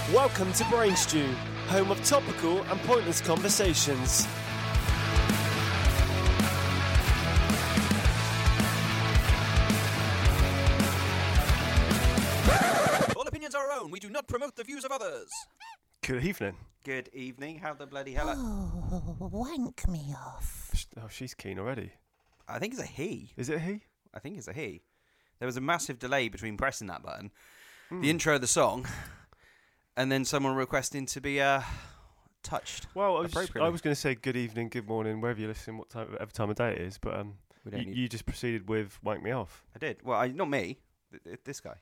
Welcome to Brain Stew, home of topical and pointless conversations. All opinions are our own. We do not promote the views of others. Good evening. Good evening. How the bloody hell? Oh, wank me off. Oh, she's keen already. I think it's a he. Is it a he? I think it's a he. There was a massive delay between pressing that button, the intro of the song, and then someone requesting to be touched. Well, I appropriately. was going to say good evening, good morning, wherever you're listening, whatever time of day it is, but We don't need- you just proceeded with wank me off. I did. Well, not me. This guy.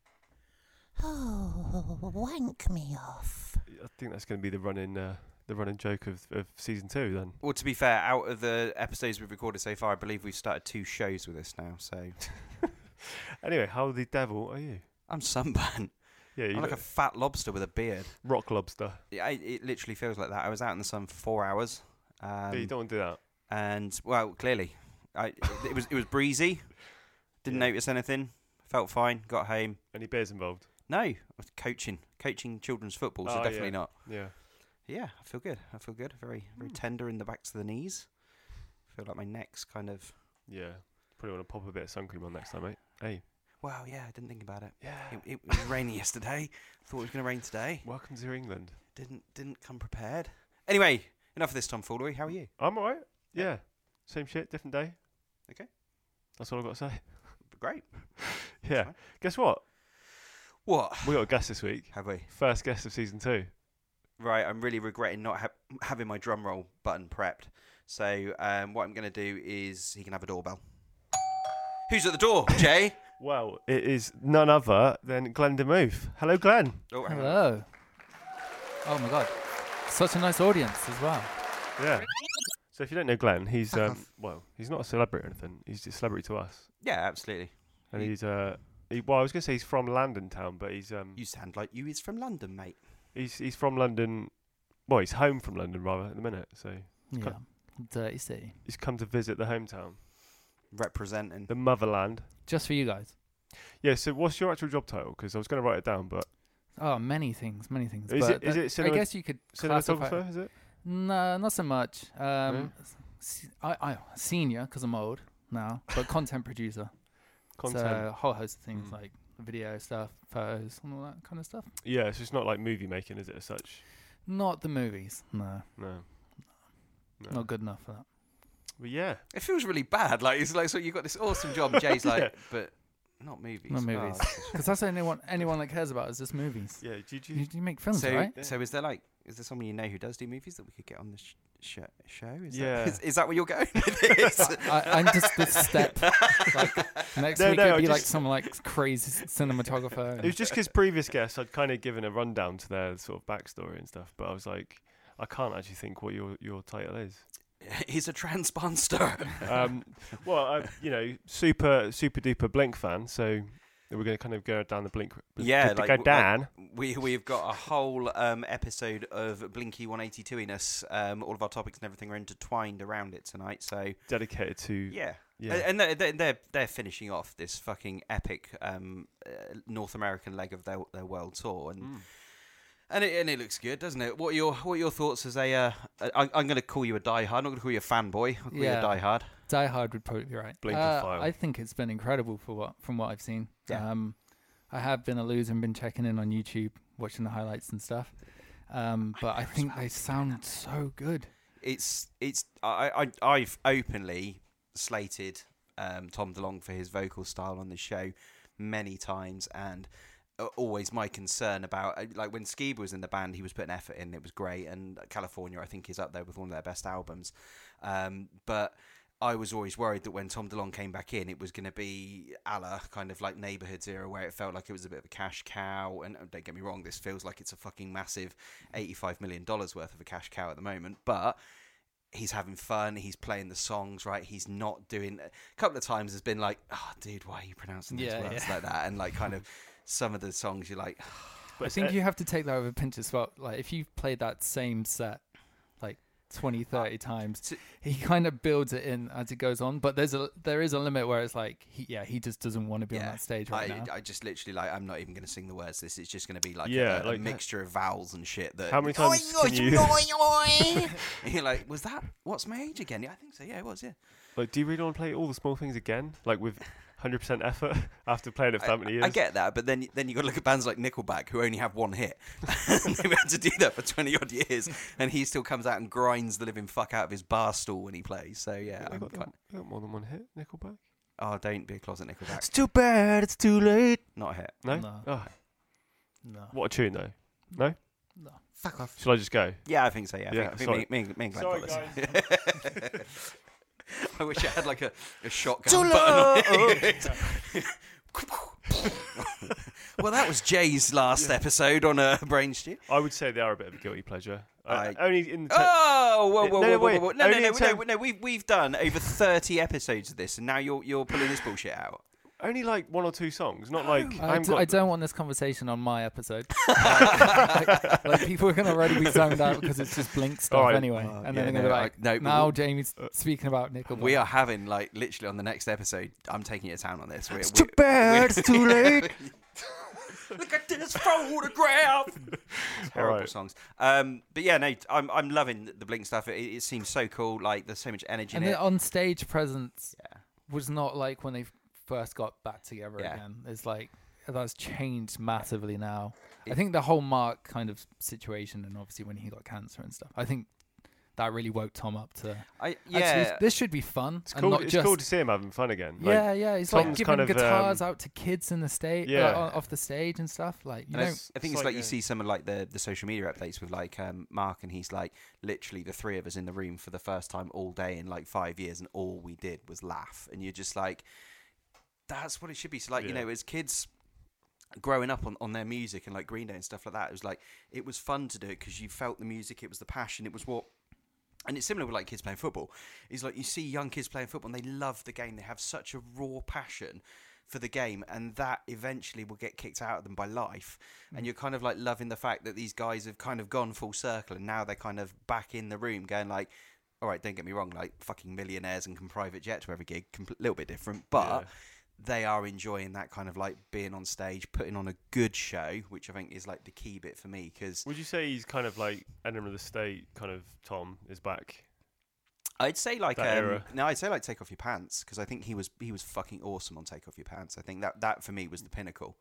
Oh, wank me off. I think that's going to be the running joke of season 2 then. Well, to be fair, out of the episodes we've recorded so far, I believe we've started 2 shows with this now. So Anyway, how the devil are you? I'm sunburned. Yeah, I'm like a fat lobster with a beard. rock lobster. Yeah, it literally feels like that. I was out in the sun for 4 hours. Yeah, you don't want to do that. And well, clearly, it was breezy. Didn't Yeah. notice anything. Felt fine. Got home. Any beers involved? No, I was coaching children's football. So Oh, definitely yeah. not. Yeah. Yeah, I feel good. Very tender in the backs of the knees. Feel like my neck's kind of. Yeah. Probably want to pop a bit of sun cream on next time, mate. Hey. Wow, yeah, I didn't think about it. Yeah. It was raining yesterday. Thought it was going to rain today. Welcome to England. Didn't come prepared. Anyway, enough of this tomfoolery. How are you? I'm alright. Yeah. Same shit, different day. Okay. That's all I've got to say. Great. Yeah. fine. Guess what? What We got a guest this week. have we? First guest of season 2. Right, I'm really regretting not having my drum roll button prepped. So what I'm going to do is he can have a doorbell. Who's at the door, Jay? Well, it is none other than Glenn DeMuth. Hello, Glenn. Oh, hang on. Hello. Oh my god. Such a nice audience as well. Yeah. So if you don't know Glenn, he's well, he's not a celebrity or anything. He's a celebrity to us. Yeah, absolutely. And he's well, I was going to say he's from London town, but he's You sound like you is from London, mate. he's from London. Well, he's home from London rather at the minute. So Yeah. cut- Dirty city. he's come to visit the hometown, Representing. the motherland. Just for you guys. Yeah. So what's your actual job title? Because I was going to write it down, but Oh, many things. Is But it I cinema- guess you could classify. cinematographer? Is it? No, not so much. No? I senior because I'm old now, but content producer. Content. So a whole host of things Mm. like video stuff, photos, and all that kind of stuff. Yeah. So it's not like movie making, is it? As such. Not the movies. No, No. not good enough for that. But yeah. It feels really bad. Like it's like so you got this awesome job. And Jay's like, but not movies. Not movies. Oh. Because that's anyone that cares about is just movies. Yeah. Did You make films, So, right? so is there someone you know who does do movies that we could get on the show? Yeah. Is that where you're going with this? I'm just this step. Like next No, week no, it'd I be like just- some like crazy cinematographer. It was just because previous guests I'd kind of given a rundown to their sort of backstory and stuff, but I was like, I can't actually think what your title is. He's a transponster. Well, super duper Blink fan, so we're going to kind of go down the Blink. Yeah, go down. We've got a whole episode of Blinky 182-iness. All of our topics and everything are intertwined around it tonight. So Dedicated to yeah. Yeah. And they're finishing off this fucking epic North American leg of their world tour, and it looks good, doesn't it? What are your thoughts as a? I'm going to call you a diehard. I'm not going to call you a fanboy. I'll call you a Yeah. diehard. Die Hard would probably be right. Blinkophile. I think it's been incredible from what I've seen. Yeah. I have been a loser and been checking in on YouTube, watching the highlights and stuff. But I think they sound so good. I've openly slated Tom DeLonge for his vocal style on the show many times, and always my concern about like when Skiba was in the band, he was putting effort in. It was great, and California I think is up there with one of their best albums. But I was always worried that when Tom DeLonge came back in, it was going to be a la kind of like Neighbourhoods era, where it felt like it was a bit of a cash cow. And don't get me wrong, this feels like it's a fucking massive $85 million worth of a cash cow at the moment. But he's having fun. He's playing the songs right. He's not doing. A couple of times has been like, oh, dude, why are you pronouncing these words like that? And like kind of some of the songs you're like. But I think you have to take that with a pinch of salt. Like if you've played that same set, like 20, 30 times. So- He kind of builds it in as it goes on, but there is a limit where it's like he just doesn't want to be on that stage right now. I just literally like I'm not even going to sing the words. This is just going to be like Yeah, a like- mixture of vowels and shit. That How many times can you and you're like, was that what's my age again? Yeah, I think so. Yeah, it was. Yeah. like? Do you really want to play all the small things again, like with 100% effort after playing it for that many years? I get that, but then you got to look at bands like Nickelback who only have one hit. And they've had to do that for 20 odd years, and he still comes out and grinds the living fuck out of his bar stool when he plays. So yeah, I got more than one hit. Nickelback. oh, don't be a closet Nickelback. It's too bad. It's too late. Not a hit. No. No. Oh, No. what a tune though. No. No. Fuck off. Shall I just go? Yeah, I think so. Yeah, I Yeah, think sorry. me and Glenn Sorry, got this. guys. I wish I had like a shotgun button on it. Well, that was Jay's last episode on Brain Stew. I would say they are a bit of a guilty pleasure. I- Only in the Oh, whoa, No, whoa, no, whoa, whoa, wait. whoa. No, Only in term- no. We've done over 30 episodes of this, and now you're pulling this bullshit out. only like one or two songs. Not like I haven't I got- don't want this conversation on my episode. like people are going to already be zoned out because it's just Blink stuff Alright. anyway. Oh, And yeah, then they're going to be no, like, no, but now we'll- Jamie's speaking about Nickelback. We are having like literally on the next episode. I'm taking you to town on this. It's too bad. It's too late. Look at this photograph. Horrible Alright. songs. But yeah, no, I'm loving the Blink stuff. It seems so cool. Like there's so much energy And in the it. on-stage presence Yeah. was not like when they first got back together Yeah. again. It's like that's changed massively now. I It- think the whole Mark kind of situation, and obviously when he got cancer and stuff, I think that really woke Tom up to. Yeah. Actually, this should be fun. It's and cool. not It's just, cool to see him having fun again. Like, yeah, yeah. He's like Tom's giving kind of, guitars out to kids in the stage, Yeah. off the stage and stuff. Like you And know, I think it's like you see some of like the social media updates with like Mark, and he's like literally the three of us in the room for the first time all day in like 5 years, and all we did was laugh. And you're just like, that's what it should be. So like you Yeah. know, as kids growing up on their music and like Green Day and stuff like that, it was like it was fun to do it because you felt the music, it was the passion, it was what. And it's similar with like kids playing football. It's like you see young kids playing football and they love the game. They have such a raw passion for the game, and that eventually will get kicked out of them by life. And you're kind of like loving the fact that these guys have kind of gone full circle, and now they're kind of back in the room going like, all right, don't get me wrong, like fucking millionaires and can private jet to every gig, a little bit different, but Yeah. they are enjoying that kind of like being on stage, putting on a good show, which I think is like the key bit for me. Because Would you say he's kind of like Enema of the State? Kind of Tom is back. I'd say like That era. no, I'd say like Take Off Your Pants, because I think he was fucking awesome on Take Off Your Pants. I think that for me was the pinnacle.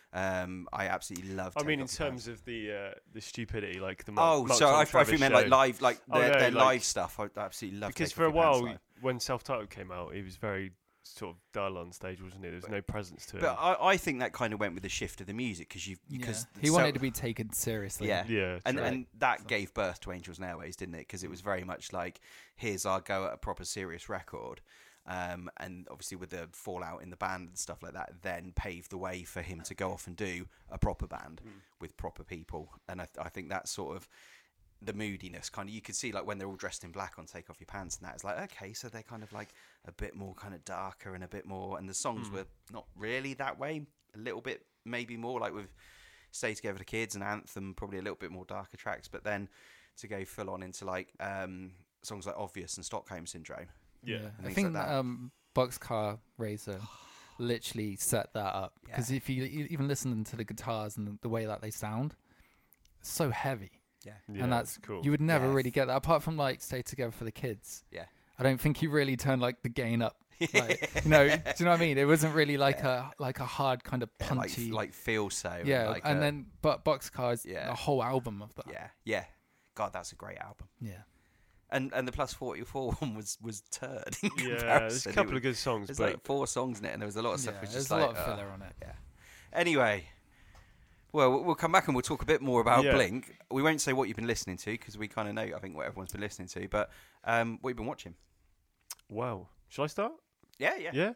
I absolutely loved. I Take mean, in Off Your terms Pants. of the stupidity, like the Oh, Mark so Tom I Travis think meant like show. live, like Oh, their no, their like- live stuff. I absolutely loved. Because Take for a Off Your Pants while, live. when Self-Titled came out, he was very sort of dull on stage, wasn't he? There was no presence to it. But I think that kind of went with the shift of the music because he wanted to be taken seriously. Yeah. Yeah, and true. and that gave birth to Angels and Airways, didn't it? Because it was very much like, here's our go at a proper serious record. And obviously with the fallout in the band and stuff like that, then paved the way for him to go off and do a proper band with proper people. And I think that's sort of the moodiness kind of, you could see like when they're all dressed in black on Take Off Your Pants, and that is like, okay, so they're kind of like a bit more kind of darker and a bit more, and the songs were not really that way, a little bit maybe more like with Stay Together for the Kids and Anthem, probably a little bit more darker tracks, but then to go full on into like songs like Obvious and Stockholm Syndrome. yeah. and I things think like that. Boxcar Racer literally set that up, because Yeah. if you even listen to the guitars and the way that they sound, it's so heavy. Yeah. Yeah, And that's cool. You would never Yeah. really get that apart from like Stay Together for the Kids. Yeah. I don't think he really turned like the gain up. Like, you know, do you know what I mean? It wasn't really like a hard kind of punchy. like Feel So. yeah, like and then but Boxcar's Yeah. a whole album of that. yeah. God, that's a great album. Yeah. And the Plus 44 one was turd. In Yeah, there's comparison. a couple of good songs, There's but like 4 songs in it, and there was a lot of stuff Yeah, which there's just a like lot of filler on it. Yeah. Anyway, well, we'll come back and we'll talk a bit more about Yeah. Blink. We won't say what you've been listening to because we kind of know, I think, what everyone's been listening to. But what you've been watching? wow. Shall I start? Yeah. Yeah.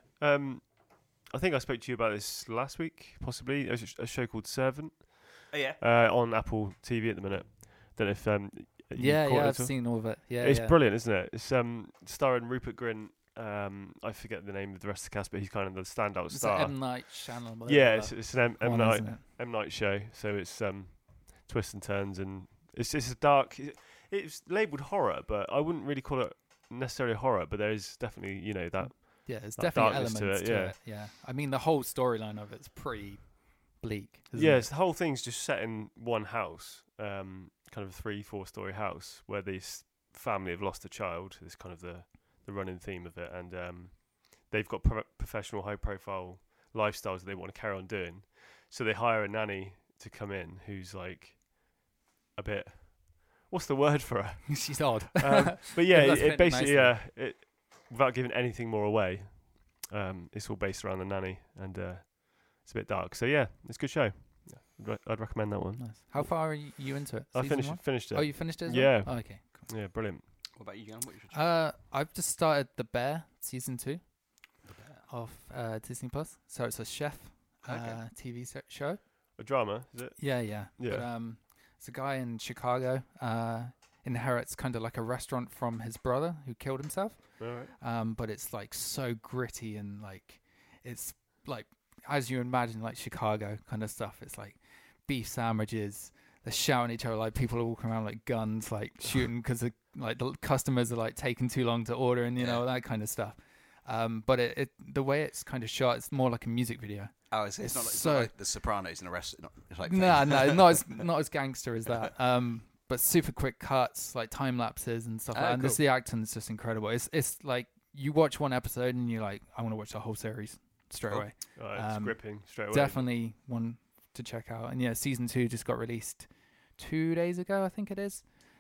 I think I spoke to you about this last week, possibly. A show called Servant Oh yeah. on Apple TV at the minute. Don't know if you Yeah, caught it I've at all? seen all of it. Yeah, It's yeah. brilliant, isn't it? It's starring Rupert Grint. I forget the name of the rest of the cast, but he's kind of the standout It's star. like M Night Shyamalan. Yeah, it's an M one, Night isn't it? M Night show. So it's twists and turns, and it's a dark. it's labelled horror, but I wouldn't really call it necessarily horror. But there is definitely, you know, that Yeah, there's that definitely darkness elements to to it, it. Yeah. I mean, the whole storyline of it's pretty bleak. Isn't yes, it? the whole thing's just set in one house, kind of a 3-4 story house where this family have lost a child. It's kind of the running theme of it, and they've got professional, high profile lifestyles that they want to carry on doing. So they hire a nanny to come in who's like a bit. What's the word for her? She's odd. But yeah, That's it fit basically nicely. without giving anything more away, it's all based around the nanny, and it's a bit dark. So yeah, it's a good show. Yeah, I'd recommend that one. Nice. How far are you into it? I Season finished one? finished it. Oh, you finished it as Yeah. well? Oh, okay. Cool. Yeah, brilliant. What about you, Jan? What should you I've just started The Bear season 2 The Bear. of Disney Plus. So it's a chef Okay. TV show. A drama, is it? Yeah, yeah. Yeah. But, it's a guy in Chicago inherits kind of like a restaurant from his brother who killed himself. All right. But it's like so gritty and like it's like as you imagine like Chicago kind of stuff. It's like beef sandwiches. They're shouting at each other like people are walking around like guns, like shooting because like the customers are like taking too long to order and you know that kind of stuff. But it the way it's kind of shot, it's more like a music video. Oh, it's not like The Sopranos in a restaurant. It's like No, not as gangster as that. But super quick cuts, like time lapses and stuff. Oh, Like that. And cool. the acting's just incredible. It's like you watch one episode and you're like, I want to watch the whole series straight Cool. away. It's gripping straight away. Definitely one to check out. And yeah, season 2 just got released 2 days ago, I think it is.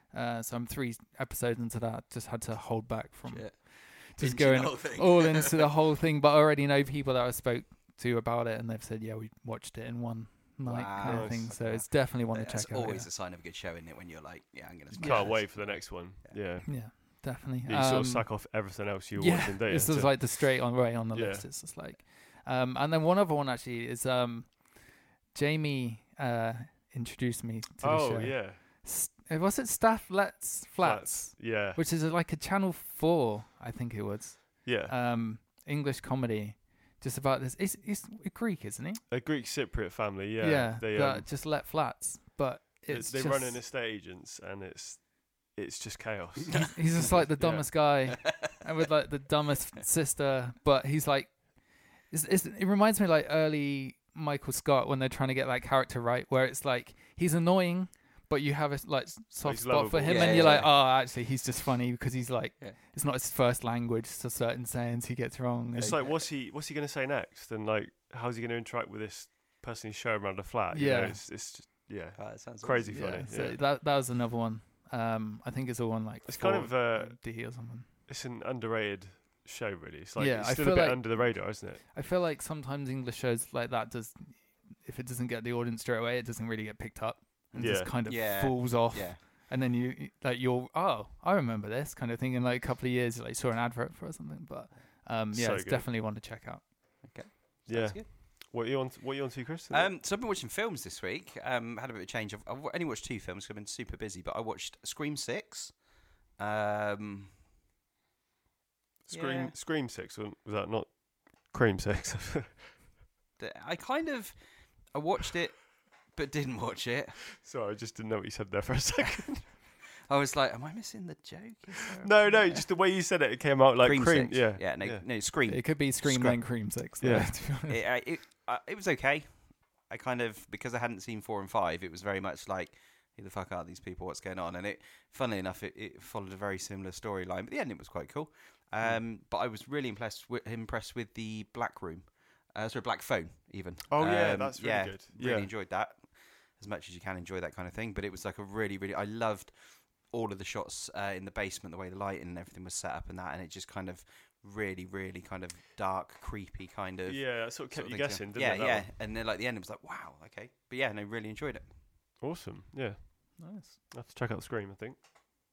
So I'm 3 episodes into that. Just had to hold back from Shit. just Binging going the whole thing. all into the whole thing. But I already know people that I spoke to about it, and they've said, yeah, we watched it in one night kind Wow. of thing. Nice. So it's definitely one to That's check out. always Yeah. a sign of a good show, isn't it? When you're like, yeah, I'm gonna. Can't Yeah. wait for the next one. Yeah. Yeah, definitely. You sort of sack off everything else you were yeah, watching, don't you? this is to- like the straight on way on the Yeah. list. It's just like, and then one other one actually is Jamie introduced me to the show. Oh yeah. Was it Staff Let's Flats? Yeah. Which is like a Channel 4, I think it was. Yeah. English comedy, just about this. It's Greek, isn't he? A Greek Cypriot family. Yeah. They that just let flats, but it's they just, run an estate agents, and it's just chaos. He's just like the Yeah. dumbest guy, and with like the dumbest sister. But he's like, it reminds me of like early Michael Scott when they're trying to get that character right, where it's like he's annoying, but you have a like soft he's spot for lovable. him, Yeah, and you're yeah. like, oh, actually, he's just funny because he's like, Yeah. it's not his first language, so certain sayings he gets wrong. It's like what's he going to say next, and like how's he going to interact with this person he's showing around the flat? You know, Yeah. it's just Oh, that sounds crazy awesome. funny. So Yeah. that was another one. I think it's all on like It's kind of 4D or something. it's an underrated show, really. It's like Yeah, it's I still a feel bit like- under the radar, isn't it? I feel like sometimes English shows like that if it doesn't get the audience straight away, it doesn't really get picked up and just Yeah. kind of Yeah. falls off. Yeah. And then I remember this kind of thing in like a couple of years, like saw an advert for it or something. But yeah, So it's good. definitely one to check out. Yeah. Sounds good. What are you on to, Chris? So I've been watching films this week. Had a bit of a change. I've only watched 2 films 'cause I've been super busy, but I watched Scream 6. Scream yeah. Scream 6 was that not Cream 6? I watched it, but didn't watch it. Sorry, I just didn't know what you said there for a second. I was like, am I missing the joke? Is there No, just the way you said it, it came out like Cream. 6. Yeah, No, Scream. It could be Scream Scream. then Cream 6. Yeah. to be honest. It was okay. I kind of, because I hadn't seen 4 and 5, it was very much like, who the fuck are these people? What's going on? And funnily enough, it followed a very similar storyline. But the ending was quite cool. But I was really impressed with the Black Room. Black Phone, even. Oh, yeah, that's really good. Really Yeah. enjoyed that. As much as you can enjoy that kind of thing. But it was like a really, really, I loved all of the shots in the basement, the way the lighting and everything was set up and that. And it just kind of really, really kind of dark, creepy kind of. Yeah, that sort of kept you thing. guessing, didn't Yeah, it? that yeah. one? And then like the end, it was like, wow, okay. But yeah, no, really enjoyed it. Awesome. Yeah. Nice. I have to check out Scream, I think.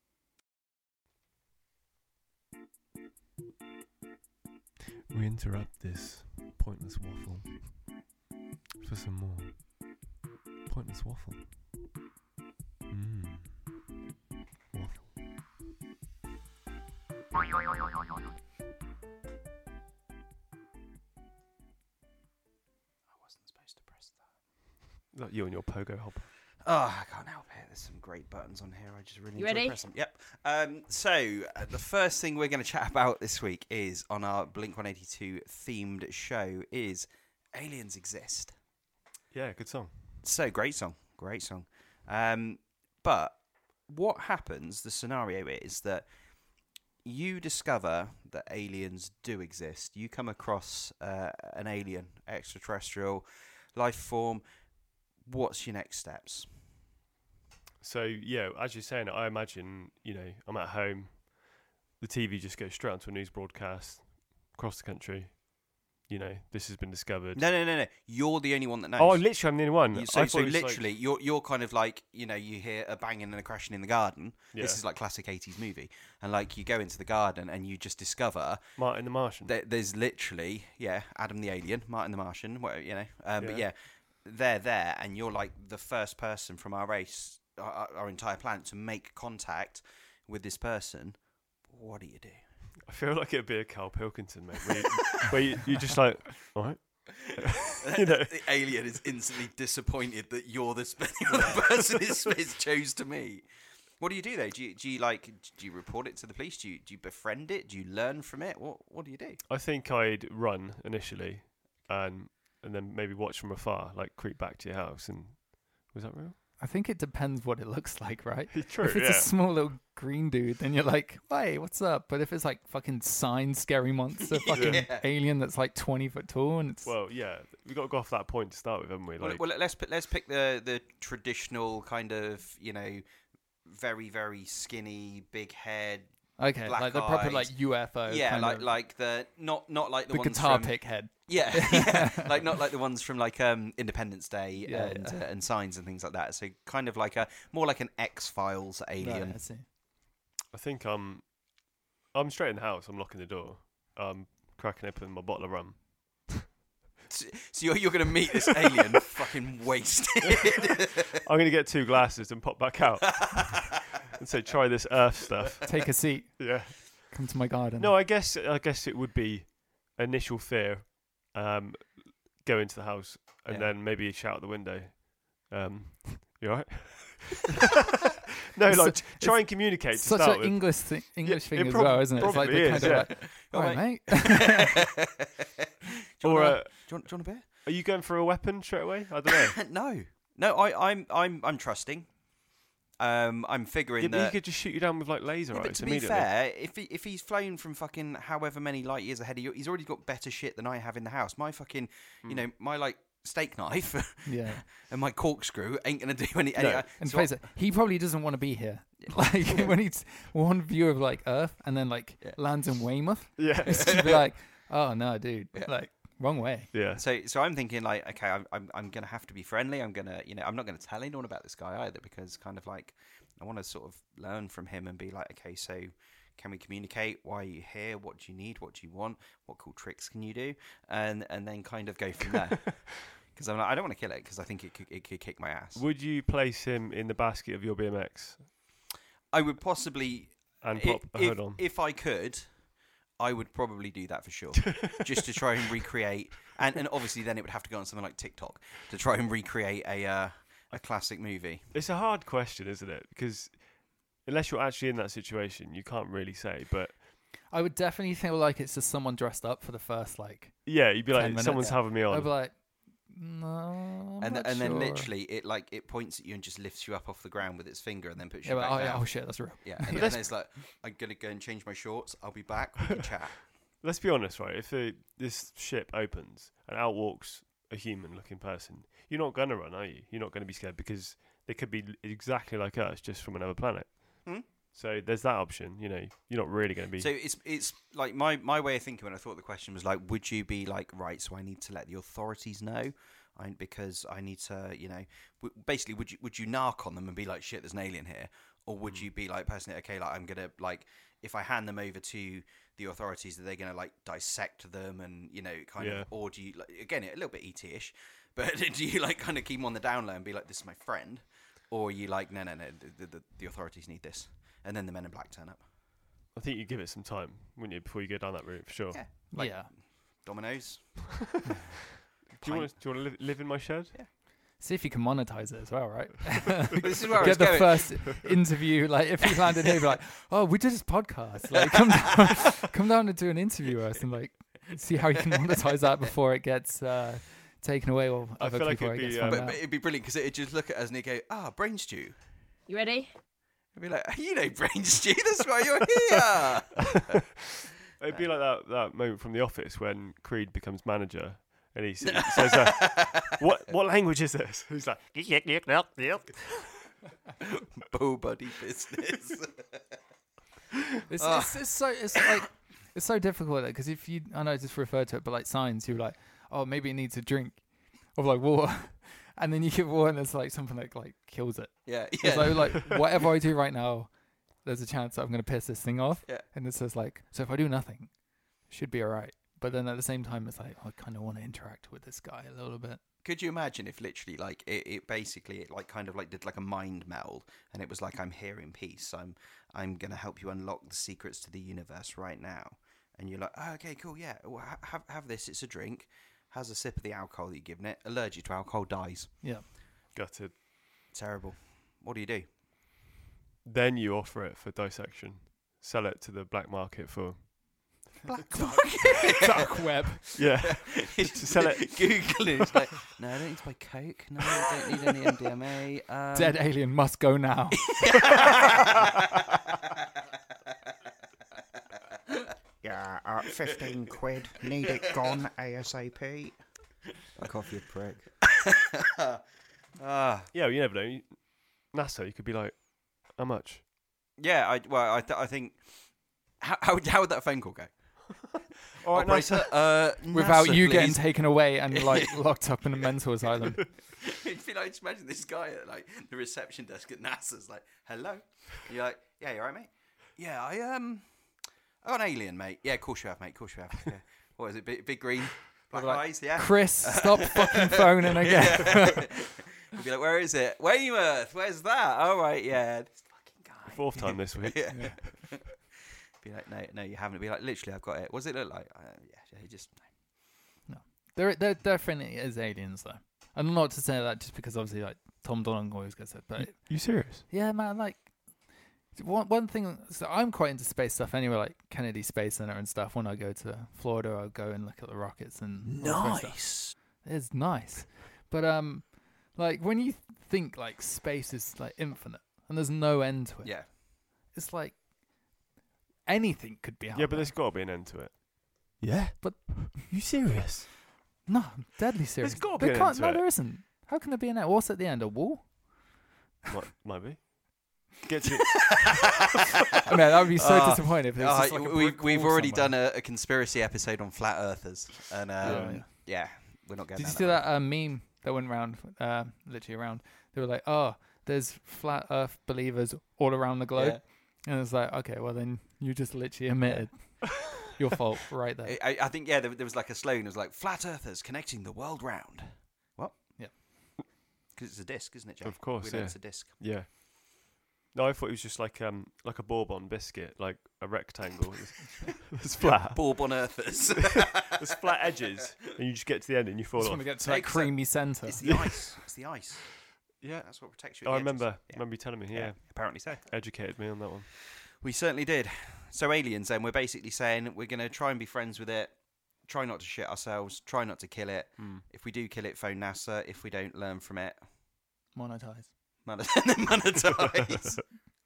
We interrupt this pointless waffle for some more pointless waffle. Waffle. I wasn't supposed to press that. Like you and your pogo hop. Oh, I can't help it. There's some great buttons on here. I just really You enjoy ready? pressing. Yep. The first thing we're going to chat about this week is on our Blink-182 themed show is Aliens Exist. Yeah, good song. So great song. But what happens? The scenario is that you discover that aliens do exist. You come across an alien, extraterrestrial life form. What's your next steps? So yeah, as you're saying, I imagine I'm at home, the TV just goes straight onto a news broadcast across the country. This has been discovered. No. You're the only one that knows. Oh, literally, I'm the only one. So I thought it was literally, you're kind of like, you hear a banging and a crashing in the garden. Yeah. This is like classic 80s movie. And like you go into the garden and you just discover Martin the Martian. there's literally, Adam the alien, Martin the Martian, But Yeah. they're there and you're like the first person from our race, our entire planet to make contact with this person. What do you do? I feel like it'd be a Carl Pilkington, mate. Where you're just like, all right. The alien is instantly disappointed that you're the person it's chose to meet. What do you do though? Do you report it to the police? Do you befriend it? Do you learn from it? What do you do? I think I'd run initially, and then maybe watch from afar, like creep back to your house. And was that real? I think it depends what it looks like, right? True. If it's a small little green dude, then you're like, hey, what's up? But if it's like fucking sign scary monster, fucking Yeah. alien that's like 20 foot tall, and it's Well, yeah, we got to go off that point to start with, haven't we? Like, Well, let's pick the traditional kind of very very skinny, big head. okay, black like the proper eyes. like UFO. Yeah, kind of, like the not like the the ones guitar from, pick head. Yeah, like not like the ones from like Independence Day Yeah, and Signs and things like that. So kind of like more like an X-Files alien. Right, I see. I think I'm straight in the house. I'm locking the door. Cracking open my bottle of rum. So you're going to meet this alien fucking wasted. I'm gonna get 2 glasses and pop back out and say, try this Earth stuff. Take a seat. Yeah. Come to my garden. No, I guess it would be initial fear. Go into the house and Yeah. then maybe shout out the window. You alright? No, It's like such- try and communicate to Such start an with. English thing it as well, isn't it? It's like probably the kind is, of yeah. like, all right, mate. Do you Or want a beer? are you going for a weapon straight away? I don't know. No. I'm trusting. I'm figuring Yeah, but that. he could just shoot you down with like laser Yeah, eyes but to be immediately. fair, if he's flown from fucking however many light years ahead of you, he's already got better shit than I have in the house. My fucking, my like steak knife Yeah. and my corkscrew ain't gonna do any. No. And so face it, he probably doesn't want to be here. Like when he's one view of like Earth and then like Yeah. lands in Weymouth, Yeah. it's just be like, oh no, dude, Yeah. like wrong way. Yeah. So I'm thinking like, okay, I'm gonna have to be friendly. I'm gonna, I'm not gonna tell anyone about this guy either because kind of like I want to sort of learn from him and be like, okay, so can we communicate? Why are you here? What do you need? What do you want? What cool tricks can you do? And then kind of go from there. Because I'm like, I don't want to kill it because I think it could kick my ass. Would you place him in the basket of your BMX I would possibly and pop a hood on? if I could. I would probably do that for sure, just to try and recreate, and obviously then it would have to go on something like TikTok to try and recreate a classic movie. It's a hard question, isn't it? Because unless you're actually in that situation, you can't really say. But I would definitely feel like it's just someone dressed up for the first like. yeah, you'd be 10 like, minutes, someone's yeah. having me I'd be on. like, no, I'm And not then sure. literally it points at you and just lifts you up off the ground with its finger and then puts Yeah, you but, back oh, yeah, down. oh shit, that's real. Yeah, and Let's- then it's like I'm gonna go and change my shorts. I'll be back. We can chat. Let's be honest, right? If this ship opens and out walks a human-looking person, you're not gonna run, are you? You're not gonna be scared because they could be exactly like us, just from another planet. Hmm? So there's that option. You're not really gonna be. So it's like my way of thinking when I thought the question was like, would you be like, right? So I need to let the authorities know. Because I need to, basically, would you narc on them and be like, shit, there's an alien here, or would you be like, personally, okay, like I'm gonna like, if I hand them over to the authorities, are they gonna like dissect them and kind Yeah. of, or do you like, again a little bit ET-ish, but do you like kind of keep them on the down low and be like, this is my friend, or are you like, no, the authorities need this, and then the Men in Black turn up, I think you give it some time, wouldn't you, before you go down that route for sure. Yeah. Like- yeah. Dominoes. Do you want to live in my shed? Yeah. See if you can monetize it as well, right? This is where I Get was the going. first interview. Like, if you landed here, be like, oh, we did this podcast. Like, come down and do an interview with us and like see how you can monetize that before it gets taken away or I other feel like people it'd it gets be, found But out. it'd be brilliant because it'd just look at us and it'd go, brain stew. You ready? It'd be like, you know, brain stew. That's why you're here. It'd be like that moment from The Office when Creed becomes manager and he says, "What language is this?" He's like, Bull buddy business. It's so difficult because if you, I know I just referred to it, but like signs, you're like, oh, maybe it needs a drink of like water, and then you give water and it's like something that like kills it. Yeah. It's like whatever I do right now, there's a chance that I'm gonna piss this thing off. Yeah. And it says like, so if I do nothing, it should be alright. But then at the same time, it's like, I kind of want to interact with this guy a little bit. Could you imagine if literally like it basically it like kind of like did like a mind meld and it was like, I'm here in peace. I'm gonna help you unlock the secrets to the universe right now. And you're like, oh, okay, cool, yeah. Well, have this. It's a drink. Has a sip of the alcohol that you've given it. Allergic to alcohol, dies. Yeah. gutted. Terrible. What do you do? Then you offer it for dissection. Sell it to the black market for Black Dark web. yeah. Sell it. Googling. It's like, no, I don't need to buy coke. No, I don't need any MDMA. Dead alien must go now. Yeah, 15 quid. Need it gone ASAP. Fuck off, you prick. Yeah, well, you never know. NASA, you could be like, how much? Yeah, I think. How would that phone call go? All right, Operator, Without NASA, you getting please. taken away and like locked up in a mental asylum. It'd be like, just imagine this guy at like the reception desk at NASA's like, hello. And you're like, yeah, you alright, mate? Yeah, I got an alien, mate. Yeah, of course you have, mate. Of course you have. Yeah. What is it? Big green, black Like, eyes. Yeah. Chris, stop fucking phoning again. You'd be like, where is it? Weymouth. Where's that? All right, yeah. This fucking guy. Fourth time this week. Yeah. Be like, no, you haven't. Be like, literally, I've got it. What does it look like? Yeah, you just. There definitely is aliens though. And not to say that just because obviously like Tom Donald always gets it, but You serious? yeah, man, like one thing. So I'm quite into space stuff anyway, like Kennedy Space Center and stuff. When I go to Florida, I'll go and look at the rockets and all that stuff. Nice. It's nice, but like when you think like space is like infinite and there's no end to it, Yeah. it's like anything could be out Yeah, but there. there's got to be an end to it. Yeah? But- You serious? No, I'm deadly serious. gotta be There an can't. end to No, it. there isn't. How can there be an end? What's at the end? A wall? Might be. Get to I mean, that would be so disappointing if it was just like a brick we've wall already somewhere. done a conspiracy episode on flat earthers, and yeah, we're not getting. Did you see that meme that went around, literally around? They were like, "Oh, there's flat Earth believers all around the globe," and it's like, okay, well then you just literally admitted your fault right there. I think there was like a slogan. It was like flat earthers connecting the world round. What? Yeah. Because it's a disc, isn't it, Jay? Of course, we know yeah. it's a disc. Yeah. No, I thought it was just like a Bourbon biscuit, like a rectangle. It's flat. Bourbon earthers. There's flat edges, and you just get to the end and you fall Just off. want to get to that Takes creamy centre. It's the ice. It's the ice. Yeah. That's what protects you. At I the edges. remember. Yeah. Remember you telling me. Yeah. Apparently so. Educated me on that one. We certainly did. So aliens, then, we're basically saying we're going to try and be friends with it. Try not to shit ourselves. Try not to kill it. If we do kill it, phone NASA. If we don't, learn from it. Monetize. Monetize.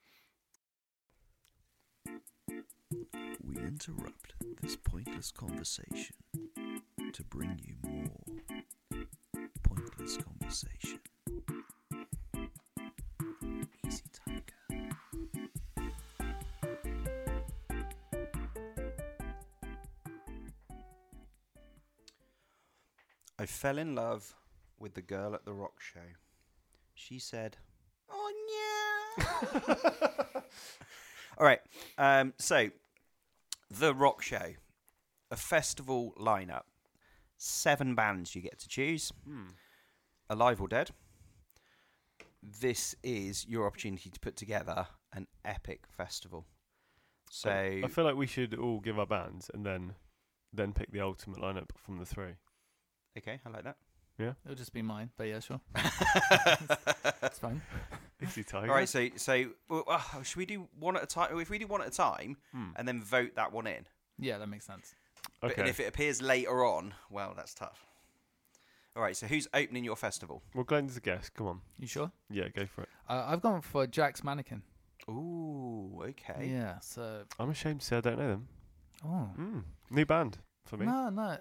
We interrupt this pointless conversation to bring you more pointless conversation. Easy Tiger. I fell in love with the girl at the rock show. She said, "Oh yeah." All right. So, the rock show, a festival lineup, 7 bands you get to choose, alive or dead. This is your opportunity to put together an epic festival. So, I feel like we should all give our bands and then pick the ultimate lineup from the 3. okay, I like that. Yeah. It'll just be mine, but yeah, sure. It's fine. Easy Tiger. All right, so should we do one at a time? If we do one at a time and then vote that one in, Yeah, that makes sense. but Okay. and if it appears later on, well, that's tough. All right, so who's opening your festival? Well, Glenn's a guest. Come on. You sure? Yeah, go for it. I've gone for Jack's Mannequin. Ooh, okay. Yeah, so... I'm ashamed to say I don't know them. Oh. New band for me. No,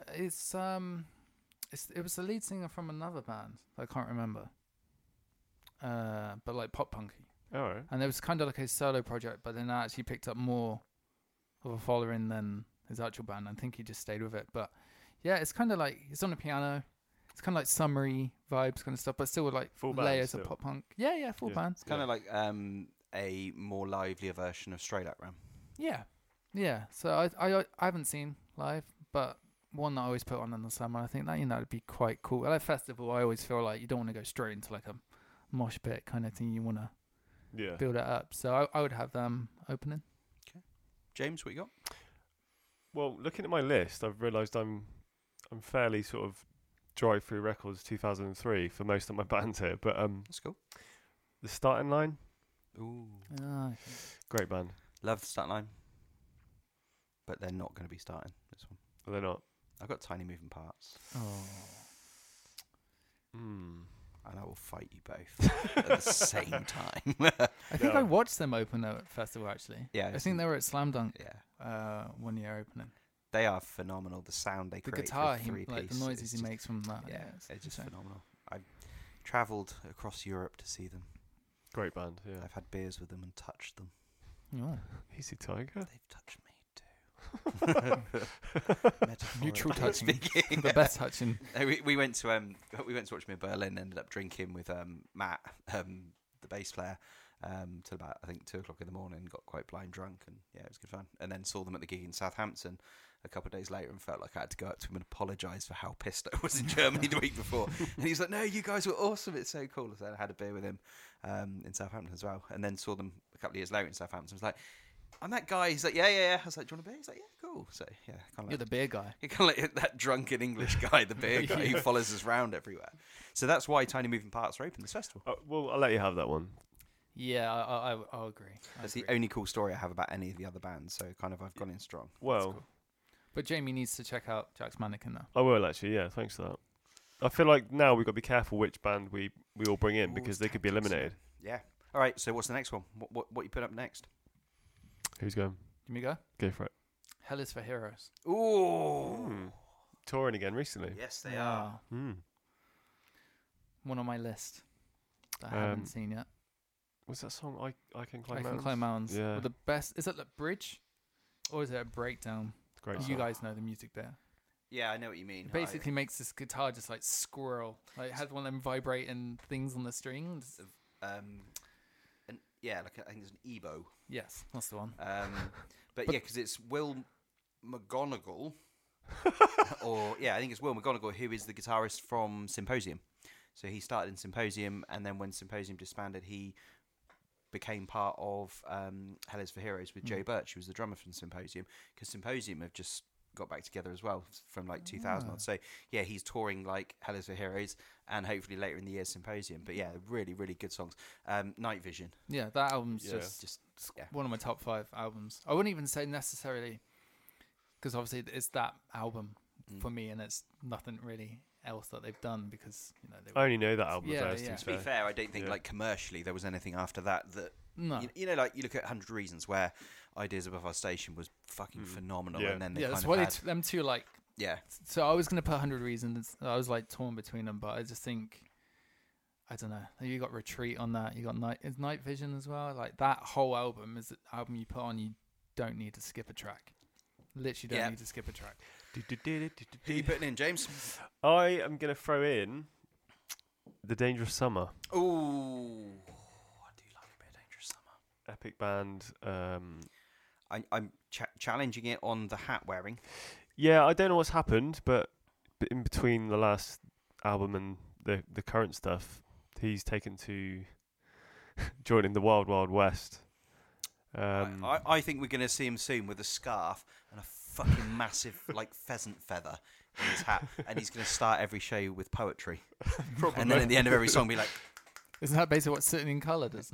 it was the lead singer from another band. I can't remember. But like pop punky. All right. And it was kind of like his solo project, but then I actually picked up more of a following than his actual band. I think he just stayed with it. But yeah, it's kind of like, it's on the piano. It's kind of like summery vibes kind of stuff, but still with like Full band layers still. of pop punk. Yeah, full Yeah. band. It's kind of like a more livelier version of Straight Out Ram. Yeah. So I haven't seen live, but one that I always put on in the summer. I think that it'd be quite cool. At a festival, I always feel like you don't want to go straight into like a mosh pit kind of thing. You want to Yeah. build it up. So I would have them opening. James, what you got? Well, looking at my list, I've realised I'm fairly sort of drive-through records 2003 for most of my bands here. But That's cool. the Starting Line, Ooh, great band. love the start line, but they're not going to be starting this one. Are they not? I've got Tiny Moving Parts, and I will fight you both at the same time. I think Yeah. I watched them open at festival actually. Yeah, I think they were at Slam Dunk yeah, 1 year opening. they are phenomenal. The sound they The create guitar, for a three-piece, like the noises is he just- makes from that. Yeah, it's it's just insane. phenomenal. I travelled across Europe to see them. Great band, yeah. I've had beers with them and touched them. Oh. Easy Tiger. They've touched me too. Neutral Metaphorically touching. speaking. The best touching. No, we went to watch me in Berlin. Ended up drinking with Matt, the bass player, till about I think 2 o'clock in the morning. Got quite blind drunk, and yeah, it was good fun. And then saw them at the gig in Southampton a couple of days later, and felt like I had to go up to him and apologise for how pissed I was in Germany the week before. And he's like, "No, you guys were awesome. It's so cool." So I had a beer with him in Southampton as well, and then saw them a couple of years later in Southampton. I was like, "I'm that guy." He's like, "Yeah." I was like, "Do you want a beer?" He's like, "Yeah, cool." So yeah, kind of You're the beer guy. you're kind of like that drunken English guy, the beer guy who follows us around everywhere. So that's why Tiny Moving Parts are open this festival. Well, I'll let you have that one. Yeah, I'll agree. That's the only cool story I have about any of the other bands. So kind of I've gone in strong. Well, cool. But Jamie needs to check out Jack's Mannequin though. I will actually, yeah, thanks for that. I feel like now we've got to be careful which band we all bring in Ooh, because it's they could be tempting, eliminated. Yeah. All right. So what's the next one? What you put up next? Who's going? Let me go. Go for it. Hell is for Heroes. Ooh. Touring again recently. Yes, they Yeah. are. One on my list that I Um, haven't seen yet. What's that song? I Can Climb I Can Mountains? Climb Mountains. Yeah. With the best. Is it the bridge? Or is it a breakdown? Great You song. guys know the music there. Yeah, I know what you mean. It basically makes this guitar just like squirrel. Like it had one of them vibrating things on the strings. and yeah, like I think there's an Ebo. Yes, that's the one. But yeah, because it's Will McGonigal, or yeah, I think it's Will McGonigal who is the guitarist from Symposium. So he started in Symposium, and then when Symposium disbanded, he became part of Hell is for Heroes with Joe Birch, who was the drummer from Symposium, because Symposium have just got back together as well from like 2000 odd. So yeah, he's touring like Hell is for Heroes, and hopefully later in the year Symposium. But yeah, really, really good songs. Night Vision, Yeah, that album's Yeah. just yeah. one of my top 5 albums. I wouldn't even say necessarily, because obviously it's that album for me, and it's nothing really else that they've done because they I only know that album Yeah, first. yeah. To be fair, I don't think Yeah. like commercially there was anything after that no. you know, like you look at 100 Reasons where Ideas Above Our Station was fucking phenomenal, Yeah. and then they Yeah, kind that's of why had, them two like. yeah, So I was gonna put 100 Reasons. I was like torn between them, but I just think I don't know. You got Retreat on that. You got Night Vision as well. Like that whole album is an album you put on. You don't need to skip a track. Literally don't Yeah. need to skip a track. who are you putting in, James? I am going to throw in The Dangerous Summer. Ooh, I do like a bit of Dangerous Summer. Epic band. I'm challenging it on the hat wearing. Yeah, I don't know what's happened, but in between the last album and the current stuff, he's taken to joining the Wild Wild West. I think we're going to see him soon with a scarf and a fucking massive like pheasant feather in his hat, and he's going to start every show with poetry, and then at the end of every song, be like, Isn't that basically what Sitting in Colour does?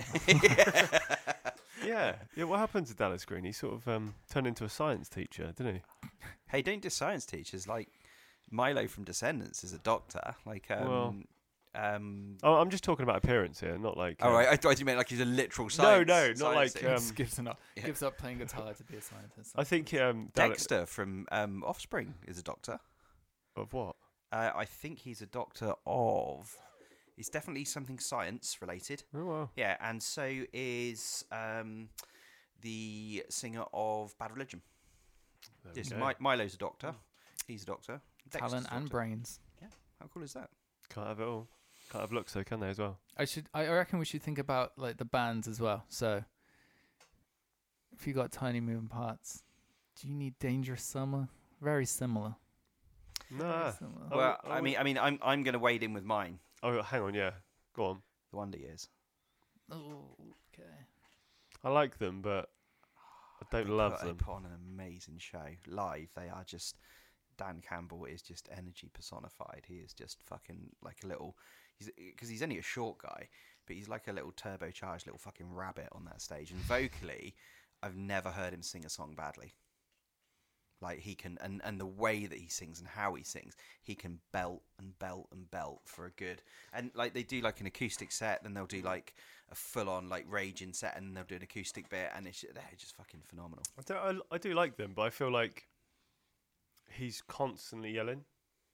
Yeah. What happened to Dallas Green? He sort of turned into a science teacher, didn't he? "Hey, don't diss science teachers. Like Milo from Descendants is a doctor. Like, Oh, I'm just talking about appearance here, not like. all right, I thought you meant like he's a literal No, science. no, not science like, teacher. Gives up playing guitar to be a scientist. I think Dexter from Offspring is a doctor. of what? I think he's a doctor of. It's definitely something science related. Oh wow. Yeah, and so is the singer of Bad Religion. There we Yes, go. Milo's a doctor. He's a doctor. Dexter's Talent a and doctor. brains. How cool is that? Can't have it all. Can't have looks though, can they as well? I reckon we should think about like the bands as well. So if you got tiny moving parts, do you need Dangerous Summer? Very similar. Nah. Very similar. Oh, Well, oh, I mean, I'm going to wade in with mine. Oh, hang on, yeah. Go on. The Wonder Years. Oh, okay. I like them, but I don't love They them. put on an amazing show live. They are just. Dan Campbell is just energy personified. He is just fucking like a little. Because he's only a short guy, but he's like a little turbocharged little fucking rabbit on that stage. And vocally, I've never heard him sing a song badly. Like he can, and the way that he sings and how he sings, he can belt and belt and belt for a good. And like they do like an acoustic set, then they'll do like a full-on like raging set, and they'll do an acoustic bit, and they're just fucking phenomenal. I do like them, but I feel like he's constantly yelling.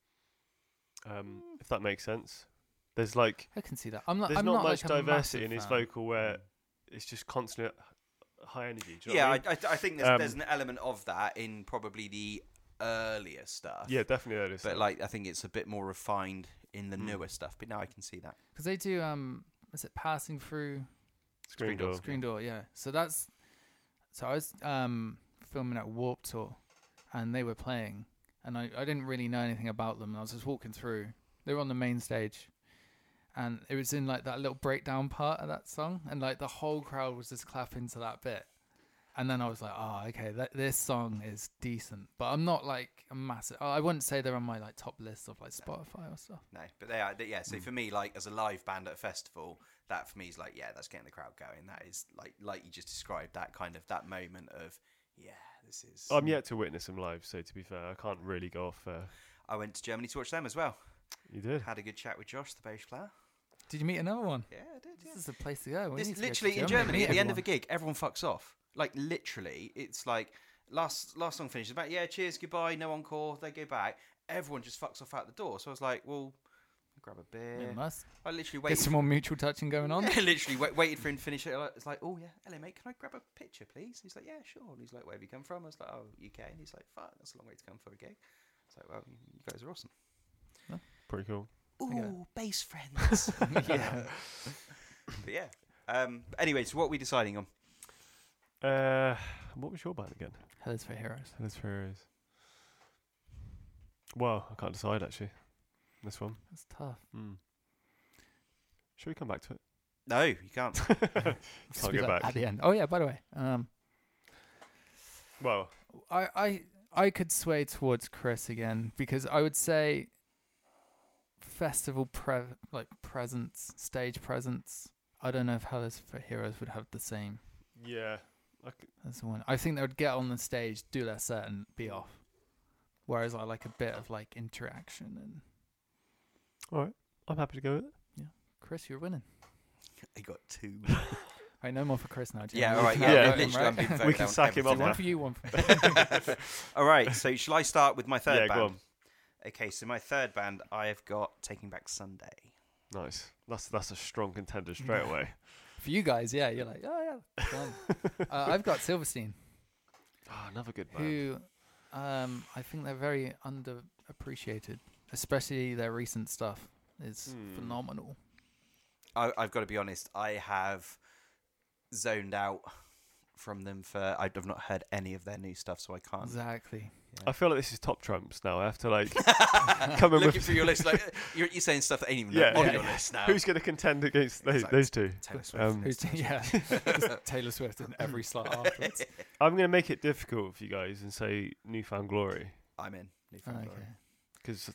If that makes sense. There's like I can see that. I'm not. there's I'm not not much like a diversity in massive his fan. vocal where it's just constantly high energy. Do you know Yeah, what I mean? I think there's an element of that in probably the earlier stuff. Yeah, definitely earlier But stuff. like, I think it's a bit more refined in the Mm. newer stuff. But now I can see that. Because they do. Is it Passing Through Screen Door. Screen Door? Yeah. So that's. So I was filming at Warped Tour, and they were playing, and I didn't really know anything about them. And I was just walking through. They were on the main stage, and it was in like that little breakdown part of that song, and like the whole crowd was just clapping to that bit. And then I was like, oh, okay, this song is decent, but I'm not like a massive. I wouldn't say they're on my like top list of like Spotify or stuff. No, but they are. Yeah. So for me, like as a live band at a festival, that for me is like, yeah, that's getting the crowd going. That is like you just described, that kind of that moment of, yeah, this is. I'm yet to witness them live, so to be fair, I can't really go off. I went to Germany to watch them as well. You did. Had a good chat with Josh, the bass player. Did you meet another one? Yeah, I did. Yeah. This is the place to go. We This need to go to literally in Germany, Germany meet at the end of a everyone. gig, everyone fucks off. Like literally, it's like last song finishes about cheers, goodbye, no encore. They go back. Everyone just fucks off out the door. So I was like, well, I'll grab a beer. It must. I literally Get waited. some more mutual touching going on. Literally waited for him to finish it. It's like, oh yeah, hello mate, can I grab a picture, please? He's like, yeah, sure. And he's like, where have you come from? I was like, oh, UK. And he's like, fuck, that's a long way to come for a gig. It's like, well, you guys are awesome. Pretty cool. Ooh, Okay. bass friends. Yeah. But yeah. Anyway, so what are we deciding on? What was your band again? Hell is for Heroes. Hell's Furious. Well, I can't decide actually. This one. That's tough. Should we come back to it? No, you can't. Can't Be go like back. at the end. Oh yeah. By the way, Well, I could sway towards Chris again because I would say festival presence, stage presence. I don't know if Hell is for Heroes would have the same yeah. as the one. I think they would get on the stage, do their set, and be off. Whereas I like a bit of like interaction. And All right. I'm happy to go with it. Chris, you're winning. I got two. I know more for Chris now. Jim. Yeah, You all right. can Yeah, Yeah. vote him, literally, I'm right? being We voted can down sack him everything. off One for you, one for me. All right, so shall I start with my third Yeah, band? go on. Okay, so my third band, I have got Taking Back Sunday. Nice. That's a strong contender straight away. For you guys, yeah, you're like, oh yeah, fun. I've got Silverstein, Oh, another good band. who I think they're very underappreciated, especially their recent stuff is phenomenal. I've got to be honest, I have zoned out from them for. I've not heard any of their new stuff, so I can't. Exactly. I feel like this is top trumps now. I have to like come in Looking with through your list, like you're saying stuff that ain't even Yeah, on yeah. your list now. who's going to contend against Exactly. those two. Taylor Swift. Who's yeah, just Taylor Swift in every slot afterwards. I'm going to make it difficult for you guys and say Newfound Glory I'm in. Newfound Okay. Glory. Because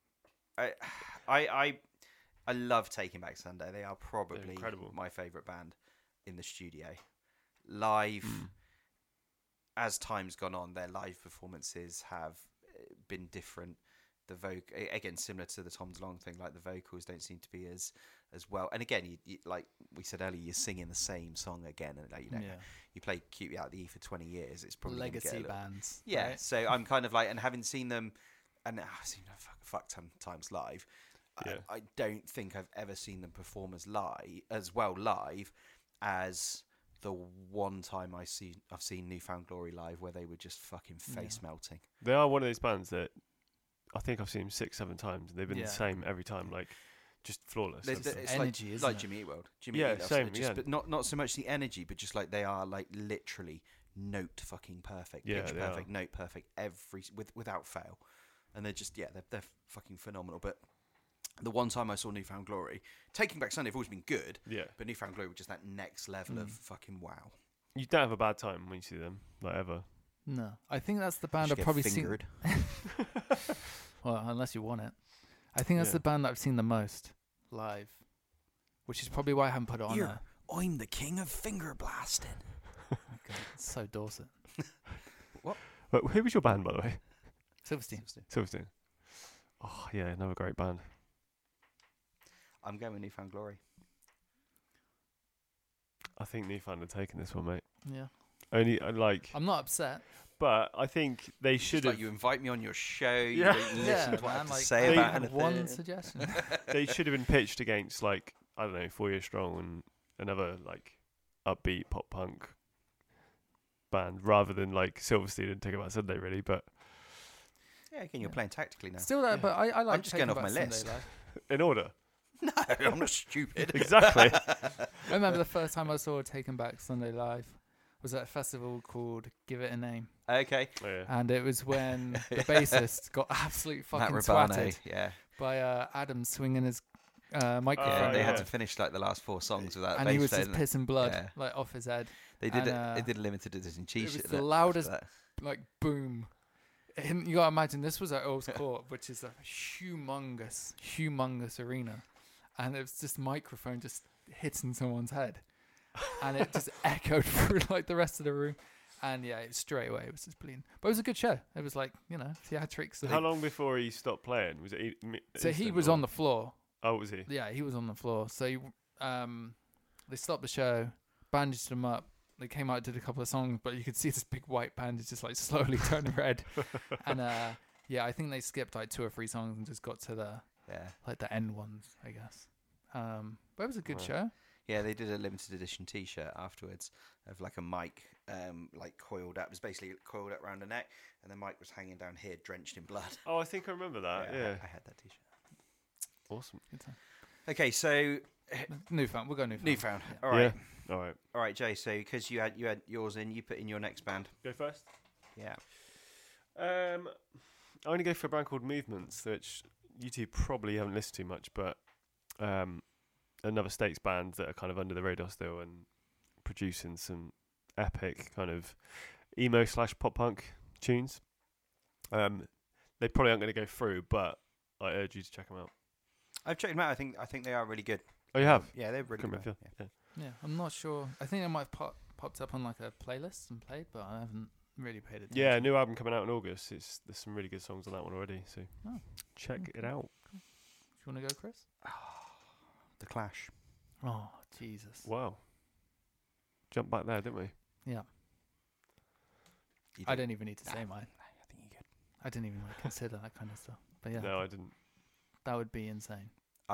I love Taking Back Sunday. They are probably incredible. my favourite band in the studio. Live, as time's gone on, their live performances have been different. The again, similar to the Tom DeLonge thing, like the vocals don't seem to be as well. And again, you like we said earlier, you're singing the same song again, and like, you play Cute Out the E for 20 years. It's probably legacy bands. Yeah, right? so I'm kind of like, and having seen them, and I've seen them fuck ton times live. Yeah. I don't think I've ever seen them perform as well live as the one time I've seen Newfound Glory live, where they were just fucking face melting. they are one of those bands that I think I've seen them 6-7 times. And they've been the same every time, like just flawless. It's energy, isn't like it? Jimmy Eat World. Yeah, same, just, yeah. but not so much the energy, but just like they are like literally note fucking perfect, Yeah, pitch they perfect, are. note perfect, without fail, and they're just they're fucking phenomenal. But the one time I saw Newfound Glory, Taking Back Sunday have always been good, Yeah. but Newfound Glory was just that next level of fucking wow. You don't have a bad time when you see them, like ever. No, I think that's the band Should I've get probably fingered. seen. Well, unless you want it, I think that's Yeah. the band that I've seen the most live, which is probably why I haven't put it on Here. there. I'm the king of finger blasting. Okay, it's so Dorset. But who was your band, by the way? Silverstein. Silverstein. Oh yeah, another great band. I'm going with Newfound Glory. I think Newfound are taking this one, mate. Yeah, Only I'm not upset. but I think they should Just have. like you invite me on your show, you Yeah. don't listen Yeah, to what I have man, to like, say they about had anything. one suggestion. They should have been pitched against like I don't know, 4 Year Strong and another like upbeat pop punk band rather than like Silverstein and Take Back Sunday, really. But Yeah, again, you're playing tactically now. Still there, but I like. I'm just going Taking off my Back list. Sunday live. in order, No, I'm not stupid. exactly. I remember the first time I saw Taken Back Sunday live was at a festival called Give It a Name, Okay. Oh, yeah. and it was when the bassist got absolutely Matt fucking Rabano, swatted yeah. by Adam swinging his microphone, Yeah, they yeah. had to finish like the last 4 songs without and bass he was player, just didn't pissing blood Yeah. like off his head. they? They did and, they did a limited edition T-shirt. the that- loudest- that. Like boom. And you gotta imagine this was at Earl's Court, which is a humongous arena, and it was just microphone just hitting someone's head, and it just echoed through like the rest of the room, and straight away it was just bleeding. But it was a good show. It was like theatrics. How long before he stopped playing? Was it? So he instant was or- on the floor. Oh, was he? Yeah, he was on the floor. So they stopped the show, bandaged him up. They came out, did a couple of songs, but you could see this big white bandage just like slowly turning red. And I think they skipped like 2 or 3 songs and just got to the the end ones, I guess. But it was a good Right. show. Yeah, they did a limited edition T-shirt afterwards of like a mic, like coiled up. It was basically coiled up around the neck, and the mic was hanging down here, drenched in blood. Oh, I think I remember that. Yeah. I had that T-shirt. Awesome. Good time. Okay, so Newfound. We'll go Newfound. Newfound. Yeah. All right, All right. all right, Jay. So because you had yours in, you put in your next band. Go first. Yeah. I'm going to go for a band called Movements, which you two probably haven't listened to much, but another States band that are kind of under the radar still and producing some epic kind of emo/pop punk tunes. They probably aren't going to go through, but I urge you to check them out. I've checked them out. I think they are really good. Oh, you have? Yeah, they're really Couldn't good. feel. Yeah. Yeah. Yeah, I'm not sure. I think it might have popped up on like a playlist and played, but I haven't really paid attention. Yeah, new album coming out in August. There's some really good songs on that one already, so Oh. check it out. Do you want to go, Chris? The Clash. Oh, Jesus. Wow. Jump back there, didn't we? Yeah. You I do. don't even need to say mine. I think you're good. I didn't even like, consider that kind of stuff. But yeah, No, I didn't. that would be insane.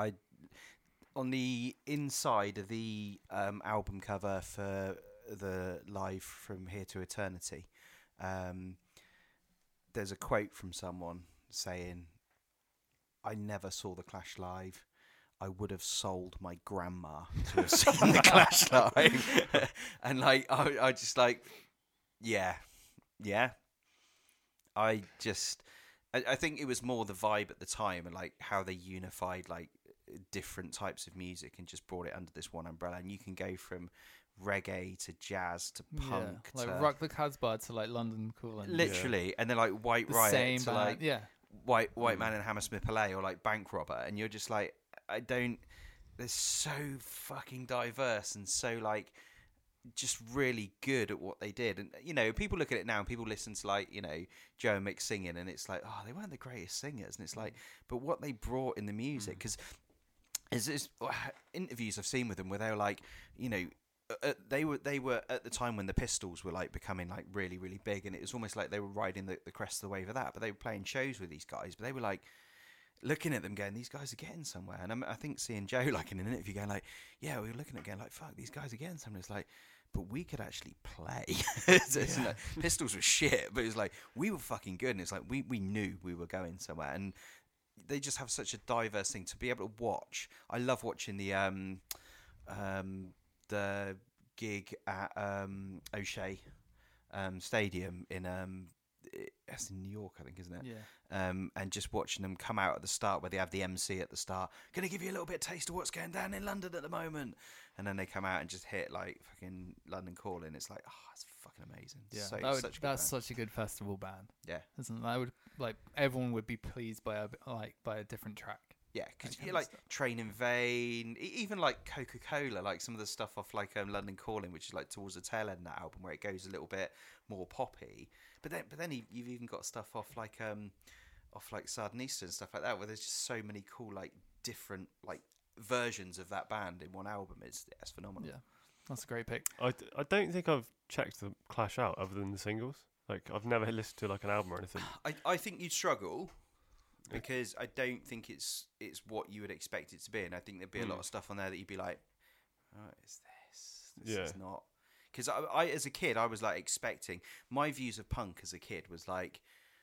On the inside of the album cover for the Live From Here to Eternity, there's a quote from someone saying, "I never saw the Clash live. I would have sold my grandma to have seen the Clash live." And like, I just like, yeah. I think it was more the vibe at the time and like how they unified like different types of music and just brought it under this one umbrella. And you can go from reggae to jazz to punk like to Rock the Casbah to like London Calling. literally, and then like White The Riot same to band. like Yeah. White Man in Hammersmith Palais or like Bank Robber, and you're just like, they're so fucking diverse and so like just really good at what they did. And you know, people look at it now and people listen to like, you know, Joe and Mick singing, and it's like, oh, they weren't the greatest singers, and it's like, but what they brought in the music, because there's interviews I've seen with them where they were like, you know, they were at the time when the Pistols were like becoming like really, really big, and it was almost like they were riding the crest of the wave of that, but they were playing shows with these guys, but they were like looking at them going, these guys are getting somewhere. And I think seeing Joe like in an interview going like, yeah, we were looking at it going like, fuck, these guys are getting somewhere. It's like, but we could actually play. It's like, Pistols were shit, but it's like we were fucking good, and it's like we knew we were going somewhere. And they just have such a diverse thing to be able to watch. I love watching the gig at O'Shea Stadium in that's in New York, I think, isn't it? Yeah. And just watching them come out at the start where they have the MC at the start, gonna give you a little bit of taste of what's going down in London at the moment, and then they come out and just hit like fucking London Calling. It's like, oh, it's fucking amazing. Yeah, Such that's such a good festival band. Yeah, Isn't it? I would like everyone would be pleased by a different track. yeah, because That kind you of like stuff. Train in Vain, even like Coca-Cola, like some of the stuff off like London Calling, which is like towards the tail end of that album where it goes a little bit more poppy. But then you've even got stuff off like Sardinista and stuff like that, where there's just so many cool like different like versions of that band in one album. It's phenomenal. Yeah, that's a great pick. I don't think I've checked the Clash out other than the singles. Like I've never listened to like an album or anything. I think you'd struggle because I don't think it's what you would expect it to be, and I think there'd be a lot of stuff on there that you'd be like, oh, it's this. This is not. Because I, as a kid, I was like expecting, my views of punk as a kid was like,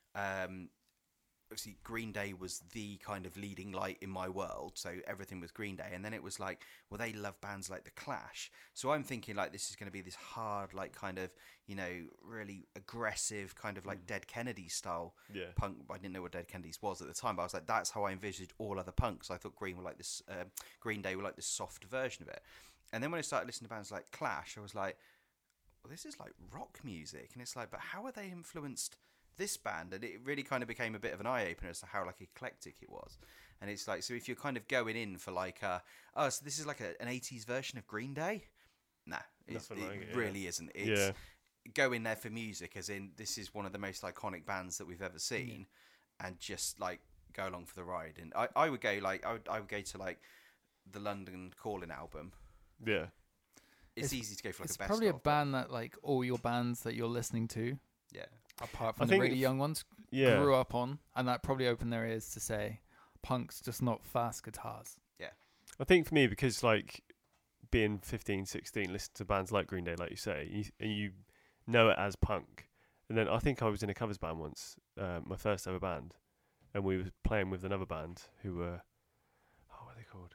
obviously Green Day was the kind of leading light in my world, so everything was Green Day, and then it was like, well, they love bands like The Clash, so I'm thinking like this is going to be this hard, like kind of, you know, really aggressive kind of like Dead Kennedys style punk. I didn't know what Dead Kennedys was at the time, but I was like, that's how I envisaged all other punks. I thought Green Day were like this soft version of it, and then when I started listening to bands like Clash, I was like, well, this is like rock music, and it's like, but how are they influenced this band? And it really kind of became a bit of an eye-opener as to how like eclectic it was. And it's like, so if you're kind of going in for like so this is like an 80s version of Green Day, nah, it really isn't. It's go in there for music, as in this is one of the most iconic bands that we've ever seen, and just like go along for the ride. And I would go like I would go to like the London Calling album. Yeah. It's easy to go for like It's a best probably a of, band that like all your bands that you're listening to, yeah. apart I from the think really young ones, grew up on, and that probably opened their ears to say, punk's just not fast guitars. I think for me, because like being 15, 16, listen to bands like Green Day, like you say, and you know it as punk. And then I think I was in a covers band once, my first ever band, and we were playing with another band who were, what are they called?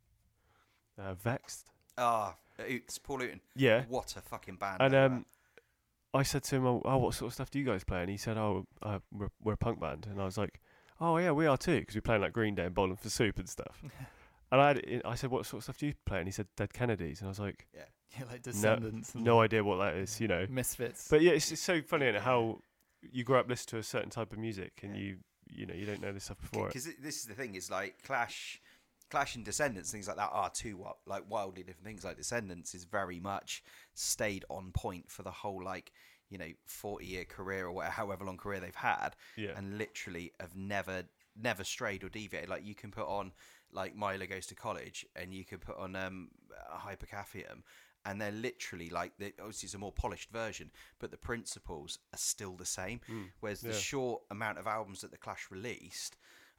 Vexed. It's Paul Hooton. Yeah. What a fucking band. And I said to him, oh, what sort of stuff do you guys play? And he said, we're a punk band. And I was like, oh, yeah, we are too, because we're playing like Green Day and Bowling for Soup and stuff. And I said, what sort of stuff do you play? And he said, Dead Kennedys. And I was like, Yeah, like Descendants. and no idea what that is, you know. Misfits. But yeah, it's so funny and how you grow up listening to a certain type of music, and you don't know this stuff before it. Because this is the thing, is like Clash and Descendants, things like that are two like wildly different things. Like Descendants is very much stayed on point for the whole 40-year career or whatever, however long career they've had, and literally have never strayed or deviated. Like you can put on like Milo Goes to College, and you could put on Hypercaphium, and they're literally like, obviously it's a more polished version, but the principles are still the same. Whereas the short amount of albums that the Clash released,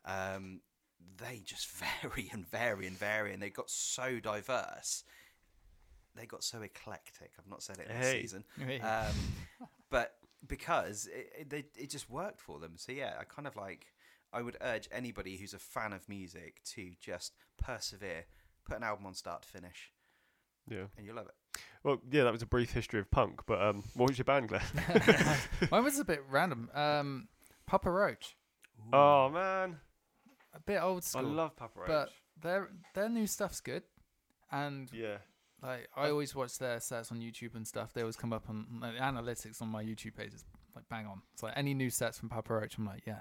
they just vary and vary and vary, and they got so diverse. They got so eclectic. I've not said it this season, but because it just worked for them. So yeah, I would urge anybody who's a fan of music to just persevere, put an album on start to finish. Yeah, and you'll love it. Well, yeah, that was a brief history of punk. But what was your band, Glenn? Mine was a bit random. Papa Roach. Ooh. Oh man, A bit old school. I love Papa Roach. But their new stuff's good, and yeah, like I always watch their sets on YouTube and stuff. They always come up on the analytics on my YouTube page is like bang on. It's like any new sets from Papa Roach, I'm like, yes.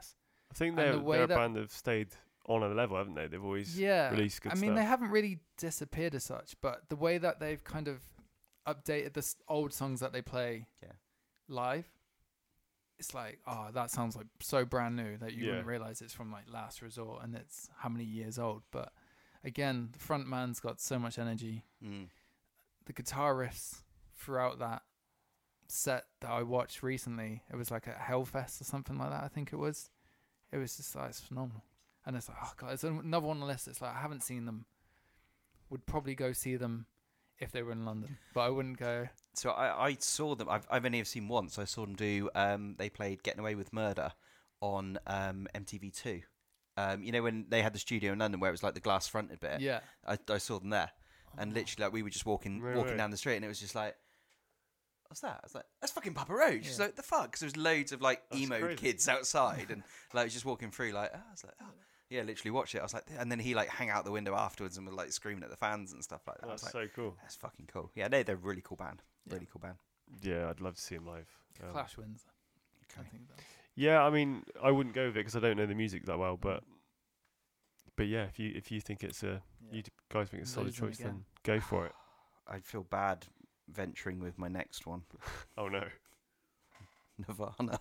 I think And they're, the way they're a that- band that have stayed on a level, haven't they? They've always released good I mean, stuff. they haven't really disappeared as such, but the way that they've kind of updated the old songs that they play live, it's like, oh, that sounds like so brand new that you wouldn't realize it's from like Last Resort and it's how many years old. But again, the front man's got so much energy. The guitar riffs throughout that set that I watched recently, it was like at Hellfest or something like that, I think it was. It was just like, it's phenomenal. And it's like, oh god, it's another one on the list. It's like, I haven't seen them. Would probably go see them if they were in London, but I wouldn't go. So I saw them. I've only ever seen once. I saw them do. They played "Getting Away with Murder" on MTV2. You know when they had the studio in London where it was like the glass fronted bit. Yeah. I saw them there, and literally like we were just walking down the street, and it was just like, what's that? I was like, that's fucking Papa Roach. It's like, the fuck? Because there was loads of like emo kids outside, and like just walking through, like, I was like, oh. Yeah, literally watch it. I was like, and then he like hang out the window afterwards and was like screaming at the fans and stuff like that. That's I was so like, cool. That's fucking cool. Yeah, they're a really cool band. Really cool band. Yeah, I'd love to see them live. Clash wins. Okay. I think that. Yeah, I mean, I wouldn't go with it because I don't know the music that well, but yeah, if you think it's you guys think it's a solid Lose them choice, again. then go for it. I'd feel bad venturing with my next one, Oh no. Nirvana.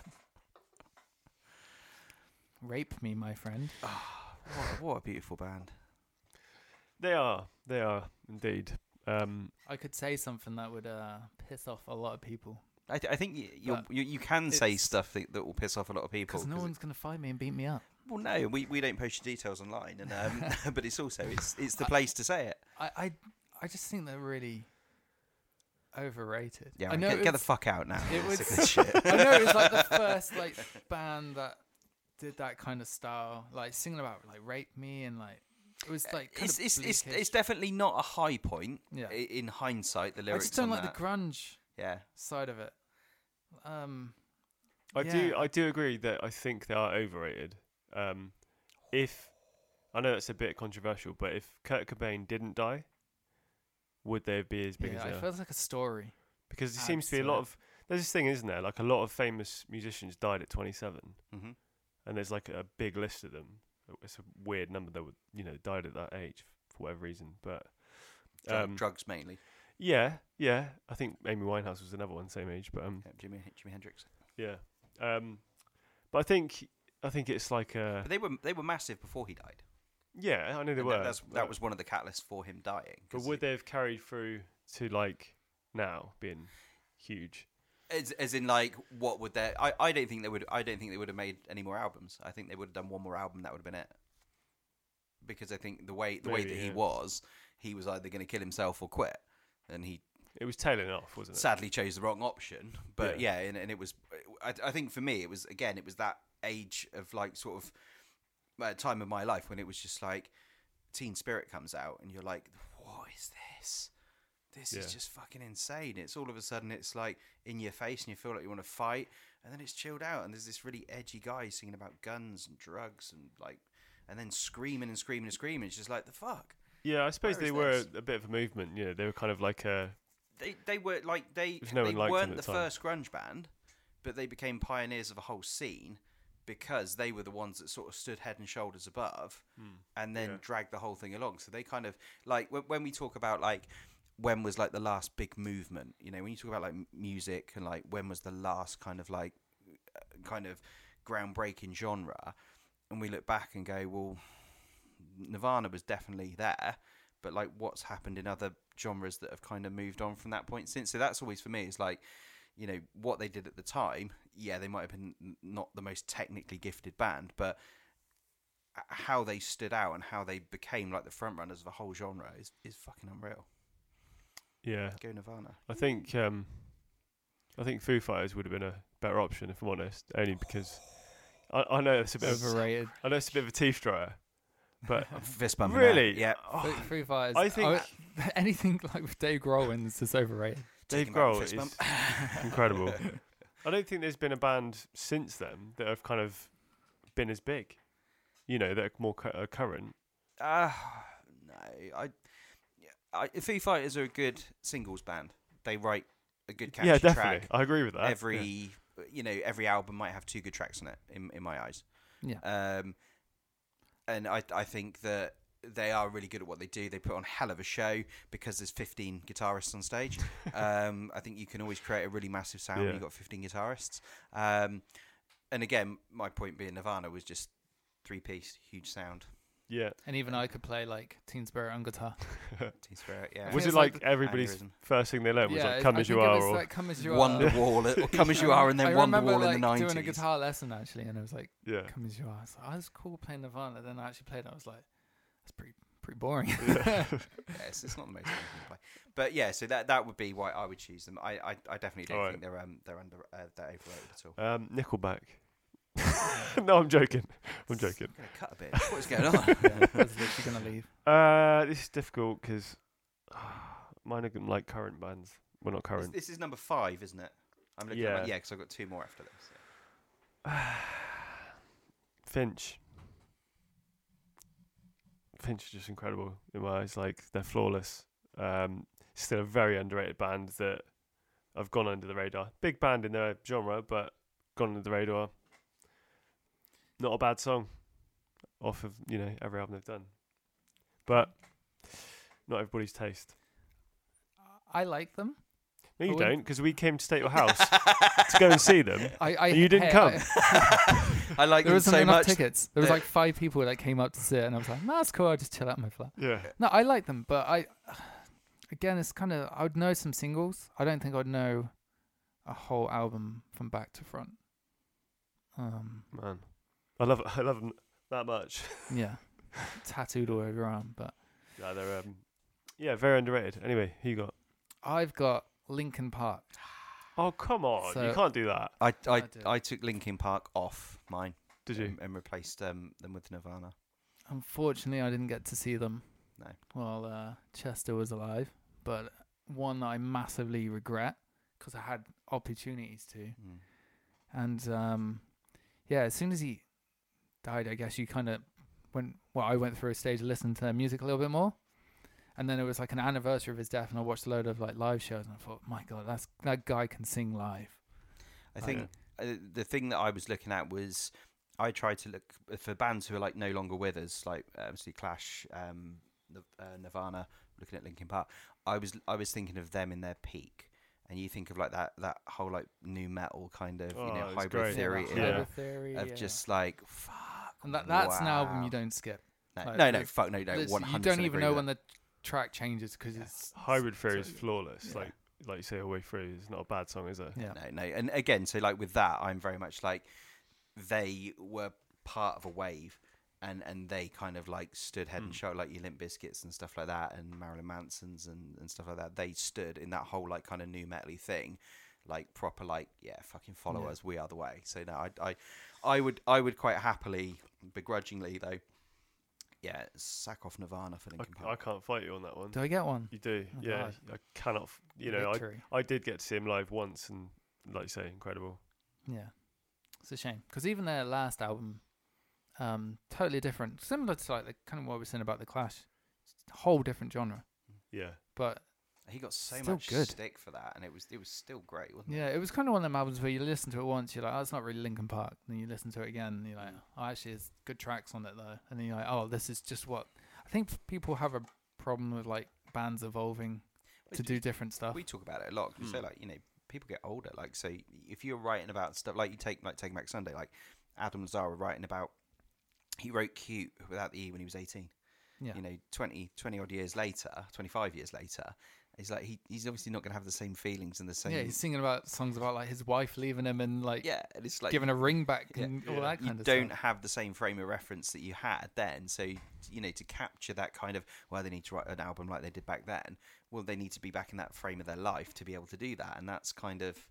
Rape me, my friend. What a beautiful band. They are indeed. I could say something that would piss off a lot of people. I think you can say stuff that will piss off a lot of people. Because no one's going to find me and beat me up. Well, no, we don't post your details online, and but it's also it's the place to say it. I just think they're really overrated. Yeah, I know get the fuck out now. It was. Sick of this shit. I know it was like the first like band that did that kind of style, like singing about like rape me and like it was like kind of bleakish. It's definitely not a high point. Yeah. In hindsight, the I lyrics. just don't on like that. the grunge Yeah. side of it. I do agree that I think they are overrated. If I know that's a bit controversial, but if Kurt Cobain didn't die, would they be as big as they it are? feels like a story. Because there adds seems to be a to lot it. of there's this thing, isn't there? Like a lot of famous musicians died at 27, Mm-hmm. and there's like a big list of them. It's a weird number that would died at that age for whatever reason, but Drugs mainly. yeah. I think Amy Winehouse was another one, same age, but Yeah, Jimi Hendrix. yeah. But I think it's like But they were massive before he died. yeah, I know they And were. that was one of the catalysts for him dying. But would they have carried through to like now being huge? As in, like, what would they? I don't think they would. I don't think they would have made any more albums. I think they would have done one more album. That would have been it. Because I think the way that Maybe, he was either going to kill himself or quit, and he It was tailing off, wasn't it? sadly chose the wrong option. But Yeah. and it was. I think for me, it was that age of like sort of time of my life when it was just like Teen Spirit comes out, and you're like, what is this? This is just fucking insane. It's all of a sudden it's like in your face and you feel like you want to fight, and then it's chilled out and there's this really edgy guy singing about guns and drugs and like, and then screaming and screaming and screaming. It's just like, the fuck. Yeah, I suppose Where they is were this? a bit of a movement. They were kind of like a They were like they no one liked them weren't at the the time. first grunge band, but they became pioneers of a whole scene because they were the ones that sort of stood head and shoulders above, and then dragged the whole thing along. So they kind of like when we talk about like when was like the last big movement, when you talk about like music and like when was the last kind of like kind of groundbreaking genre, and we look back and go, well, Nirvana was definitely there, but like what's happened in other genres that have kind of moved on from that point since? So that's always for me, it's like, what they did at the time, they might have been not the most technically gifted band, but how they stood out and how they became like the front runners of a whole genre is fucking unreal. yeah. Go Nirvana. I think Foo Fighters would have been a better option if I'm honest, only because I know it's a bit Overrated. I know it's a bit of a teeth dryer, but Fist bumping. really, Yeah. Foo Fighters. I think- anything like with Dave Grohl is just overrated. Dave Taking back the Grohl fist is bump. incredible. I don't think there's been a band since then that have kind of been as big, that are more current. No, Foo Fighters are a good singles band. They write a good catchy Yeah, definitely. track. I agree with that. Every album might have two good tracks in it, in my eyes. Yeah. And I think that they are really good at what they do. They put on a hell of a show because there's 15 guitarists on stage. I think you can always create a really massive sound when you've got 15 guitarists. And again, my point being Nirvana was just 3-piece, huge sound. Yeah. And even I could play like Teen Spirit on guitar. Teen Spirit, yeah. Was it's it like like everybody's aneurysm. first thing they learned was like "Come I as you think it are" was or like Come As You Are. Wonderwall, or Come As You Are, and then I remember, Wonderwall like, in the 90s. doing a guitar lesson actually, and it was like yeah. Come As You Are. So I was cool playing Nirvana. Then I actually played it. I was like, that's pretty boring. Yes, it's not the most fun to play. But yeah, so that would be why I would choose them. I definitely don't think they're overrated at all. Nickelback. No, I'm joking. I'm joking. I'm gonna cut a bit. What's going on? Yeah, I was literally gonna leave. This is difficult because mine are like current bands. Well, not current. This is number 5, isn't it? I'm looking Yeah. at because I've got 2 more after this. Finch. Finch is just incredible in my eyes. Like, they're flawless. Still a very underrated band that have gone under the radar. Big band in their genre, but gone under the radar. Not a bad song off of, every album they've done. But not everybody's taste. I like them. No, you I wouldn't- don't, because we came to stay at your house to go and see them. And you didn't come. I like There them wasn't so enough much. tickets. There was that- like 5 people that came up to see it, and I was like, "No, that's cool. I'll just chill out in my flat." Yeah. No, I like them, but again, it's kind of, I would know some singles. I don't think I'd know a whole album from back to front. Man. I love them that much. Yeah, tattooed all over your arm. But Yeah, they're very underrated. Anyway, who you got? I've got Linkin Park. Oh, come on. You So- can't do that. I took Linkin Park off mine. Did you? And replaced them with Nirvana. Unfortunately, I didn't get to see them No. while Chester was alive. But one that I massively regret because I had opportunities to. Mm. And as soon as he died, I guess you kind of I went through a stage of listening to their music a little bit more. And then it was like an anniversary of his death, and I watched a load of like live shows, and I thought, my God, that guy can sing live. I think the thing that I was looking at was I tried to look for bands who are like no longer with us, like obviously Clash, Nirvana, looking at Linkin Park. I was thinking of them in their peak, and you think of like that whole like new metal kind of it's hybrid great. theory Yeah. Hybrid Theory, of yeah. just like fuck. And that's an album wow. you don't skip. No, like, no, like, fuck no, 100%. You don't even know agree when with the track changes because it's Hybrid Theory is so- flawless. yeah. Like you say, all the way through. It's not a bad song, is it? yeah. that. No, and again, so like with that, I'm very much like they were part of a wave. And they kind of like stood head and shoulder, like your Limp Bizkits and stuff like that, and Marilyn Manson's and stuff like that. They stood in that whole like kind of new metal-y thing, like proper like fucking follow us, we are the way. So no, I would quite happily, begrudgingly though, sack off Nirvana for Linkin I Park. can't fight you on that one. Do I get one? You do, Oh, yeah. God. I cannot. Victory. I did get to see him live once, and like you say, incredible. Yeah, it's a shame because even their last album, totally different, similar to like the kind of what we're saying about the Clash, whole different genre, Yeah, but He got so Still much good. stick for that, and it was still great, wasn't yeah, it was kind of one of them albums where you listen to it once, you're like, oh, it's not really Linkin Park. Then you listen to it again, and you're like, oh, actually, there's good tracks on it though. And then you're like, oh, this is just what I think people have a problem with, like bands evolving it? to do different stuff. We talk about it a lot. We say like people get older. Like so, if you're writing about stuff like you take Taking Back Sunday, like Adam Lazar writing about. He wrote Cute without the E when he was 18. Yeah. 20 odd years later, 25 years later, he's like he's obviously not going to have the same feelings and the same. Yeah, he's singing about songs about like his wife leaving him and like and it's like giving a ring back Yeah. and all that you kind of don't stuff. have the same frame of reference that you had then. So to capture that kind of they need to write an album like they did back then. Well, they need to be back in that frame of their life to be able to do that, and that's kind of.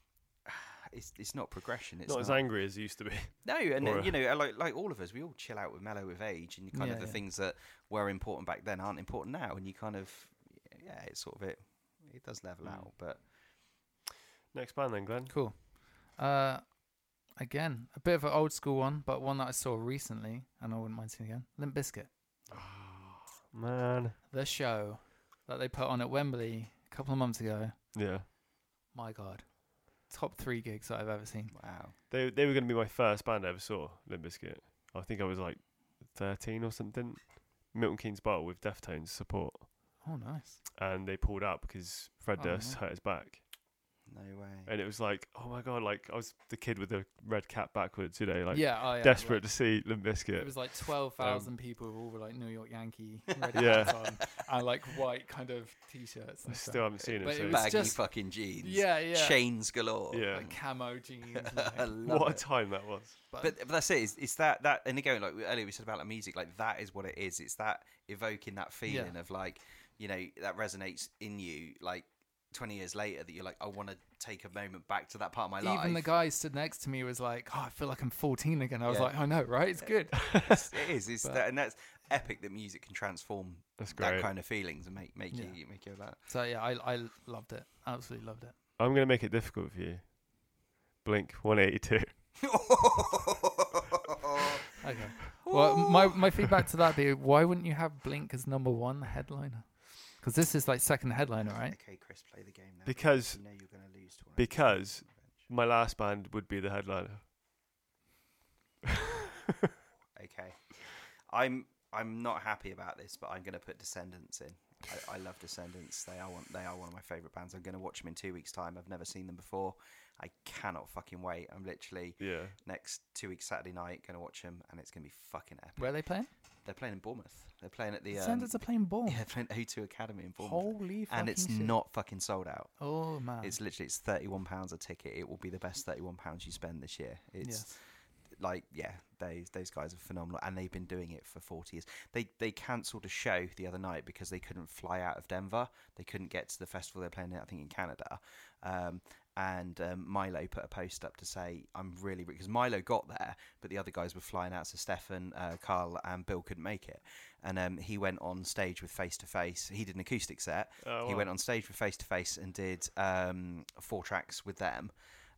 It's not progression. It's not as angry as it used to be. No, and Or- like all of us, we all chill out with mellow with age, and kind of Yeah, the yeah. things that were important back then aren't important now, and you kind of it's sort of it does level out, but Next band then, Glenn. Cool. Again, a bit of an old school one, but one that I saw recently, and I wouldn't mind seeing again. Limp Bizkit, Man. the show that they put on at Wembley a couple of months ago. Yeah. My God, top 3 gigs that I've ever seen. Wow. They were going to be my first band I ever saw, Limp Bizkit. I think I was like 13 or something. Milton Keynes Bowl with Deftones support. Oh, nice. And they pulled out because Fred Oh, Durst no. hurt his back. No way. And it was like, oh my God, like I was the kid with the red cap backwards, like yeah, desperate to see Limp Bizkit. It was like 12,000 people with all the like New York Yankee red Yeah. hats on and like white kind of t-shirts. I And still stuff. haven't seen But it. it So was Baggy just- fucking jeans. Yeah. Chains galore. yeah. Like camo jeans. I Like, love What a it. time that was. But that's it. It's that and again, like earlier we said about like music, like that is what it is. It's that evoking that feeling of like, that resonates in you, like 20 years later, that you're like, I want to take a moment back to that part of my life. even the guy stood next to me was like, "Oh, I feel like I'm 14 again." I was Yeah. like, "I know, right? It's good." it is. It's But- that, and that's epic that music can transform That's that great. kind of feelings and make Yeah. you like that. So yeah, I loved it. Absolutely loved it. I'm going to make it difficult for you. Blink 182. Okay. Well, my feedback to that be, why wouldn't you have Blink as number 1 headliner? Because this is like second headliner, right? Okay, Chris, play the game now. Because you know you're going to lose to one. because my last band would be the headliner. Okay, I'm not happy about this, but I'm going to put Descendants in. I love Descendants. They are one of my favourite bands. I'm going to watch them in 2 weeks' time. I've never seen them before. I cannot fucking wait. I'm literally Yeah. next 2 weeks Saturday night going to watch them, and it's going to be fucking epic. Where are they playing? They're playing in Bournemouth. They're playing at the Descendants are playing ball. yeah, they're playing at O2 Academy in Bournemouth, Holy fucking and it's shit. not fucking sold out. Oh man. It's literally £31 a ticket. It will be the best £31 you spend this year. It's Yes. like, yeah, those guys are phenomenal, and they've been doing it for 40 years. They cancelled a show the other night because they couldn't fly out of Denver. They couldn't get to the festival they're playing, I think, in Canada. And Milo put a post up to say, I'm really, because Milo got there, but the other guys were flying out, so Stefan, Carl and Bill couldn't make it. And he went on stage with Face to Face. He did an acoustic set. Oh, He wow. went on stage with Face to Face and did 4 tracks with them.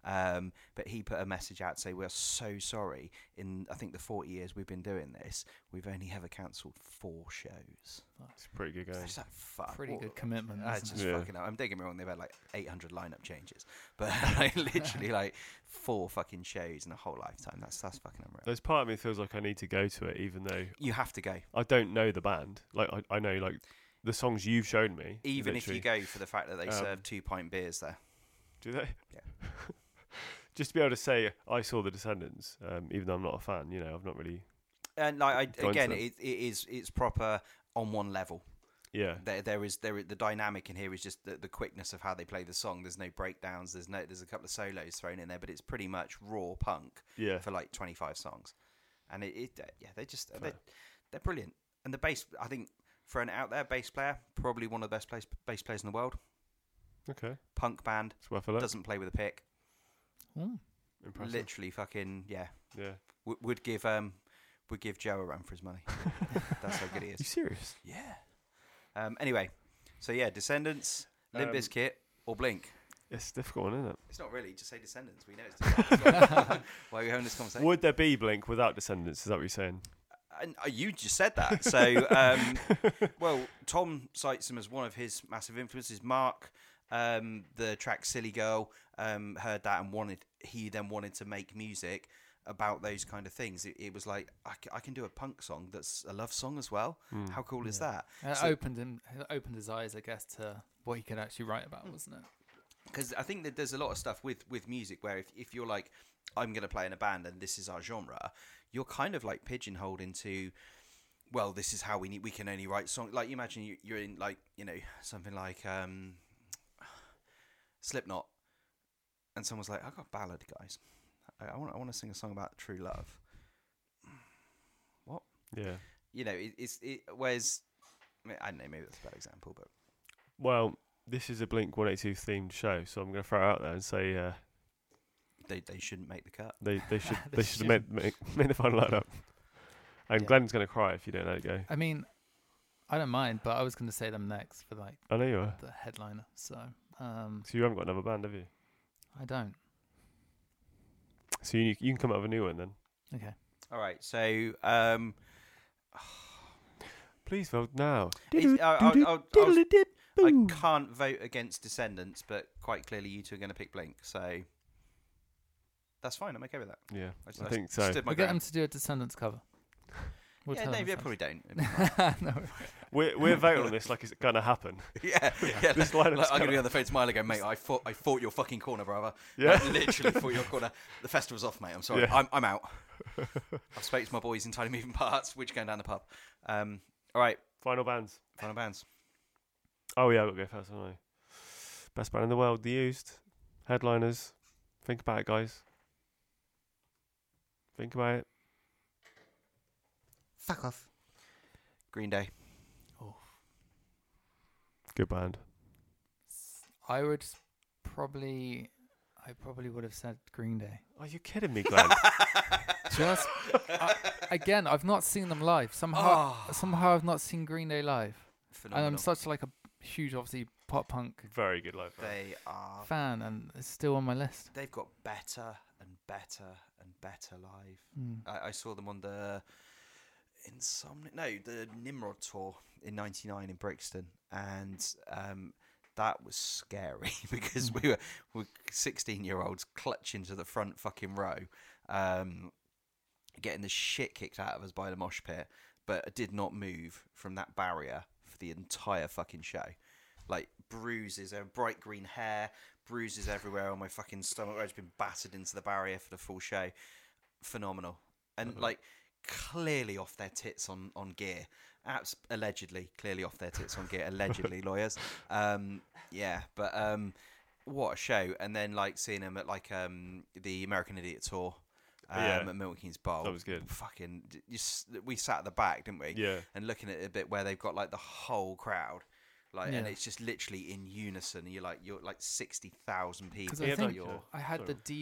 But he put a message out to say, we're so sorry. In, I think, the 40 years we've been doing this, we've only ever cancelled 4 shows. It's pretty good going. It's like, fuck. Pretty what- good commitment. It's isn't just Yeah. fucking. I'm don't get me wrong. They've had like 800 lineup changes, but like literally like 4 fucking shows in a whole lifetime. That's fucking unreal. There's part of me that feels like I need to go to it, even though You have to go, I don't know the band. Like I know like the songs you've shown me. even if you literally. go for the fact that they Um, serve 2-pint beers there. Do they? Yeah. Just to be able to say I saw the Descendants, even though I'm not a fan. I've not really. And like Go into again, them. it's proper on one level. Yeah. There is the dynamic in here is just the quickness of how they play the song. There's no breakdowns. There's a couple of solos thrown in there, but it's pretty much raw punk Yeah. for like 25 songs, and they're just Fair. they're brilliant. And the bass, I think, for an out there bass player, probably one of the best bass players in the world. Okay. Punk band, It's worth a look. doesn't play with a pick. Mm. Impressive. Literally, fucking yeah. Yeah. Would give Joe a run for his money. That's how good he You is. serious? Yeah. Anyway, so yeah, Descendants, Limp Um, Bizkit, or Blink. It's a difficult one, isn't it? It's not really. Just say Descendants. We know it's Descendants. Why are we having this conversation? Would there be Blink without Descendants? Is that what you're saying? And you just said that. So, well, Tom cites them as one of his massive influences. Mark, the track "Silly Girl," heard that and he then wanted to make music about those kind of things. It was like, I can do a punk song that's a love song as well. Mm. How cool is Yeah. that? It So- opened his eyes, I guess, to what he could actually write about, wasn't it? Because I think that there's a lot of stuff with music where if you're like, I'm going to play in a band and this is our genre, you're kind of like pigeonholed into, well, this is how we can only write songs. Like, you imagine you're in like, something like Slipknot, and someone's like, I've got a ballad, guys. I want to sing a song about true love. What? Yeah. Whereas, I don't know, maybe that's a bad example, but Well, this is a Blink 182 themed show, so I'm going to throw it out there and say they shouldn't make the cut. they should They they should have made the final lineup. And Yeah. Glenn's going to cry if you don't let it go. I mean, I don't mind, but I was going to say them next for like I know you are. the headliner. So So you haven't got another band, have you? I don't. So you can come up with a new one then. Okay. All right, so Please vote now. I can't vote against Descendants, but quite clearly you two are going to pick Blink. So That's fine. I'm okay with that. Yeah, I I think so. stood my We'll get them ground. to do a Descendants cover. We'll Yeah, tell no, them they first. probably don't. No. We're voting on this like it's gonna happen. yeah. This lineup. Like, I'm gonna be on the phone tomorrow and go, mate. I fought your fucking corner, brother. Yeah. Like, literally fought your corner. The festival's off, mate. I'm sorry. Yeah. I'm out. I've spoke to my boys in Tiny Moving Parts. We're just going down the pub. All right. Final bands. Final bands. Oh yeah, I've got to go first, haven't I? Best band in the world, The Used. Headliners. Think about it, guys. Think about it. Fuck off. Green Day. Good band. I probably would have said Green Day. Are you kidding me, Glenn? Just again, I've not seen them live. Somehow I've not seen Green Day live, and Phenomenal. I'm such like a huge, obviously pop punk Very good live band. They are. fan, and it's still on my list. They've got better and better and better live. Mm. I saw them on the the Nimrod tour in '99 in Brixton, and that was scary because we were 16-year-olds clutching to the front fucking row, getting the shit kicked out of us by the mosh pit, but I did not move from that barrier for the entire fucking show. Like bruises, bright green hair, bruises everywhere on my fucking stomach. I've just been battered into the barrier for the full show. Phenomenal. And like clearly off their tits on gear. Allegedly clearly off their tits on gear. Allegedly, lawyers. Yeah, but what a show. And then like seeing them at like the American Idiot tour at Milton Keynes Bowl. That was good. Fucking, we sat at the back, didn't we? Yeah. And looking at a bit where they've got like the whole crowd. Like, and Yeah. it's just literally in unison. You're like 60,000 people. Because I Yeah, think you're- I had sorry. the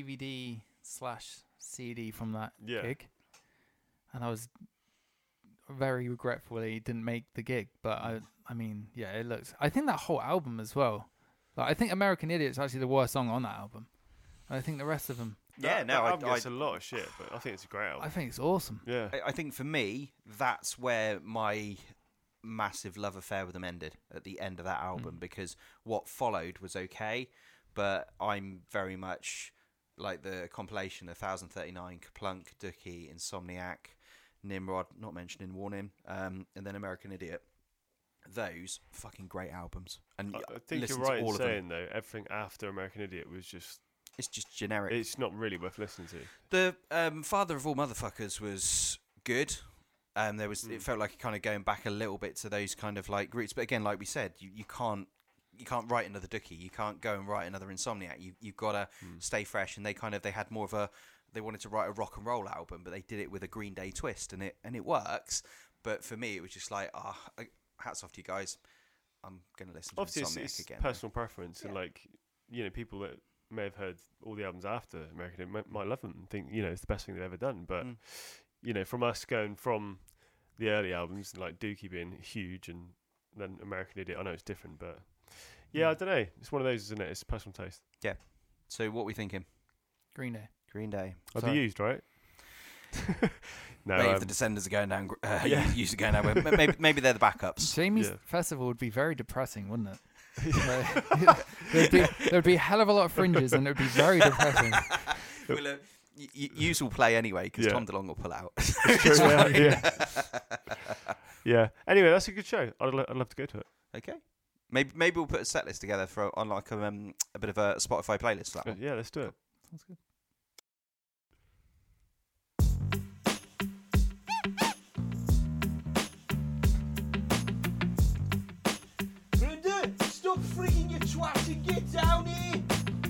DVD/CD from that Yeah. gig, and I was very regretful that he didn't make the gig. But I mean, yeah, it looks. I think that whole album as well. Like, I think American Idiot is actually the worst song on that album. And I think the rest of them. Yeah, That no, album gets a lot of shit, but I think it's a great album. I think it's awesome. Yeah. I think for me, that's where my massive love affair with them ended at the end of that album, because what followed was okay, but I'm very much like the compilation of 1039, Kaplunk, Dookie, Insomniac, Nimrod, not mentioning Warning, and then American Idiot. Those fucking great albums. And I think listen you're to right all in of them. saying, though, everything after American Idiot was just... It's just generic. It's not really worth listening to. The Father of All Motherfuckers was good. There was it felt like kind of going back a little bit to those kind of like roots, but again, like we said, you can't write another Dookie, you can't go and write another Insomniac. You've got to stay fresh, and they had more of they wanted to write a rock and roll album, but they did it with a Green Day twist, and it works. But for me, it was just like hats off to you guys. I'm gonna listen to Obviously, Insomniac it's again. personal preference, and like people that may have heard all the albums after American Idiot might love them and think it's the best thing they've ever done. But from us going from the early albums, like Dookie being huge, and then American Idiot, I know it's different, but I don't know. It's one of those, isn't it? It's personal taste. So what are we thinking? Green Day. Green Day. Are Sorry. they used, right? No, Maybe if the Descendants are going down, used to going down. Maybe they're the backups. Jamie's Yeah. festival would be very depressing, wouldn't it? There'd be a hell of a lot of fringes, and it would be very depressing. Well, yous will play anyway because Yeah. Tom DeLonge will pull out. yeah. Anyway, that's a good show. I'd love to go to it. Okay. Maybe we'll put a set list together on like a bit of a Spotify playlist. For that one. Yeah, let's do it. Sounds good. Brenda, stop freaking your twat and get down here!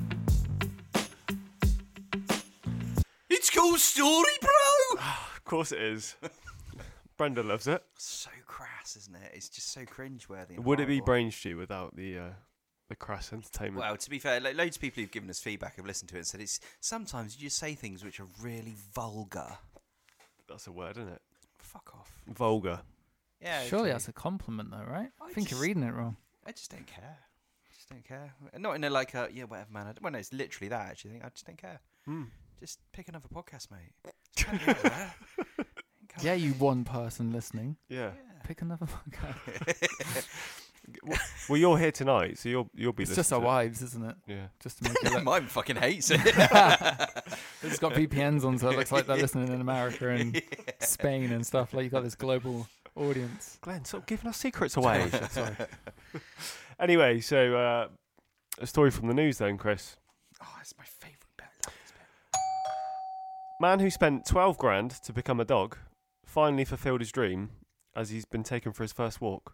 It's cool story, bro! Of course it is. Brenda loves it. So crass, isn't it? It's just so cringeworthy. and Would it be horrible. Brain Stew without the crass entertainment? Well, to be fair, loads of people who've given us feedback have listened to it and said it's sometimes you just say things which are really vulgar. That's a word, isn't it? Fuck off. Vulgar. Yeah. Surely okay. that's a compliment, though, right? I think you're just- reading it wrong. I just don't care. Just don't care. Not in a like a whatever man. Well, no, it's literally that. Actually, I just don't care. Just pick another podcast, mate. Just can't get there. Can't- Yeah, you one person listening. Yeah. Pick another podcast. Well, you're here tonight, so you'll be. It's just our listening wives, isn't it? to it. Yeah. Just to make it look. Mine fucking hates it. It's It's got VPNs on, so it looks like they're listening in America and Spain and stuff. Like, you've got this global audience. Glenn, stop giving us secrets away. Sorry. Anyway, so a story from the news then, Chris. Oh, it's my favourite bit. I love this bit. Man who spent 12 grand to become a dog finally fulfilled his dream as he's been taken for his first walk.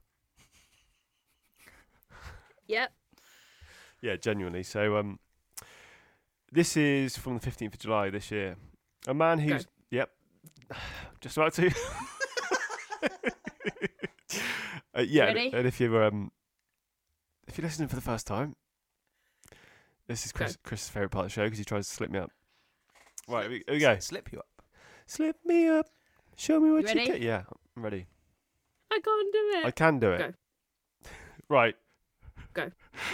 Yep. Yeah, genuinely. So this is from the 15th of July this year. A man who's... Go. Yep. Just about to. Yeah, Ready? and if you're listening for the first time, this is Chris's favourite part of the show because he tries to slip me up. Right, here we go. Slip you up. Slip me up. Show me what You you ready? get. Yeah, I'm ready. I can't do I it. can do it. Go. Right. Go.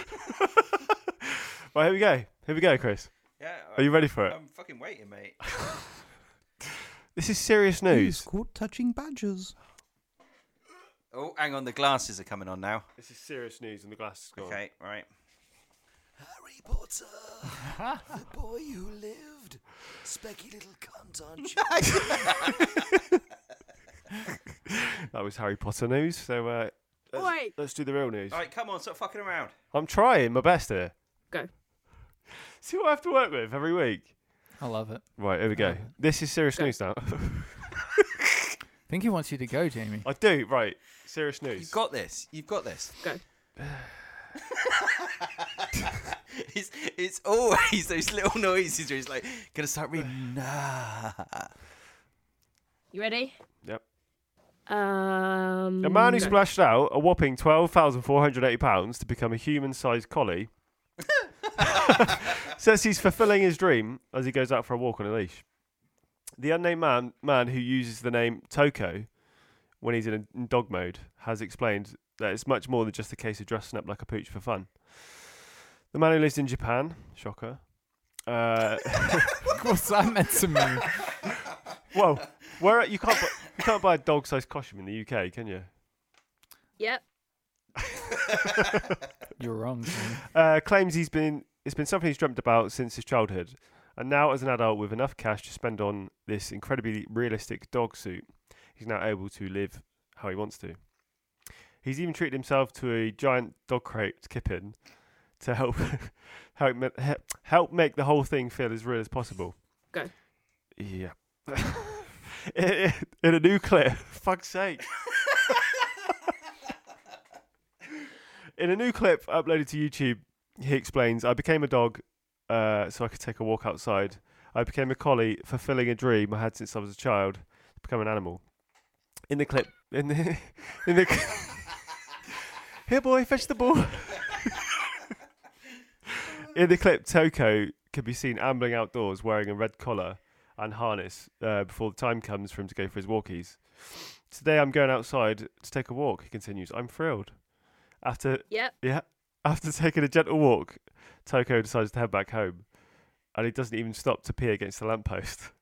Right, here we go. Here we go, Chris. Yeah. Are you ready for it? I'm fucking waiting, mate. This is serious news. Caught touching badgers. Oh, hang on. The glasses are coming on now. This is serious news and the glasses gone. Okay, right. Harry Potter, the boy who lived. Specky little cunt, aren't you? That was Harry Potter news. So Wait. let's do the real news. All right, come on. Stop fucking around. I'm trying my best here. Go. See what I have to work with every week. I love it. Right, here we go. This is serious Go. news now. I think he wants you to go, Jamie. I do. Right, serious news. You've got this. You've got this. Go. It's always those little noises where he's like, gonna start reading. Nah. You ready? Yep. A A man who splashed out a whopping £12,480 to become a human-sized collie says he's fulfilling his dream as he goes out for a walk on a leash. The unnamed man who uses the name Toko when he's in dog mode has explained that it's much more than just a case of dressing up like a pooch for fun. The man who lives in Japan, shocker. What's that meant to mean? Well, you can't buy a dog-sized costume in the UK, can you? Yep. You're wrong, Jamie. Claims it's been something he's dreamt about since his childhood, and now as an adult with enough cash to spend on this incredibly realistic dog suit, he's now able to live how he wants to. He's even treated himself to a giant dog crate Kippin to help make the whole thing feel as real as possible. Go. Yeah. in a new clip, fuck's sake. In a new clip uploaded to YouTube, he explains, I became a dog so I could take a walk outside. I became a collie, fulfilling a dream I had since I was a child, to become an animal. In the clip, here boy, fetch the ball. In the clip, Toko can be seen ambling outdoors wearing a red collar and harness before the time comes for him to go for his walkies. Today I'm going outside to take a walk, he continues. I'm thrilled. After taking a gentle walk, Toko decides to head back home, and he doesn't even stop to pee against the lamppost.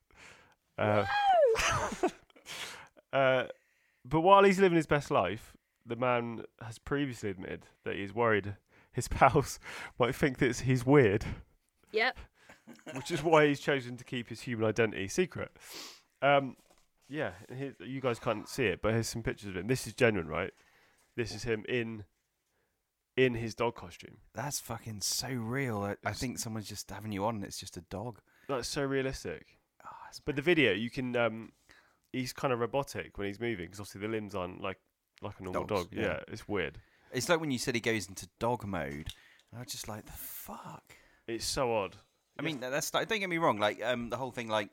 But while he's living his best life, the man has previously admitted that he's worried his pals might think that he's weird, Yep. which is why he's chosen to keep his human identity secret. Yeah, you guys can't see it, but here's some pictures of him. This is genuine, right? This is him in his dog costume. That's fucking so real. I think someone's just having you on and it's just a dog. That's so realistic. Oh, that's But the video, you can, he's kind of robotic when he's moving because obviously the limbs aren't like a normal Dogs, dog. yeah. Yeah, it's weird. It's like when you said he goes into dog mode. And I was just like, the fuck? It's so odd. I mean, that's don't get me wrong. Like the whole thing, like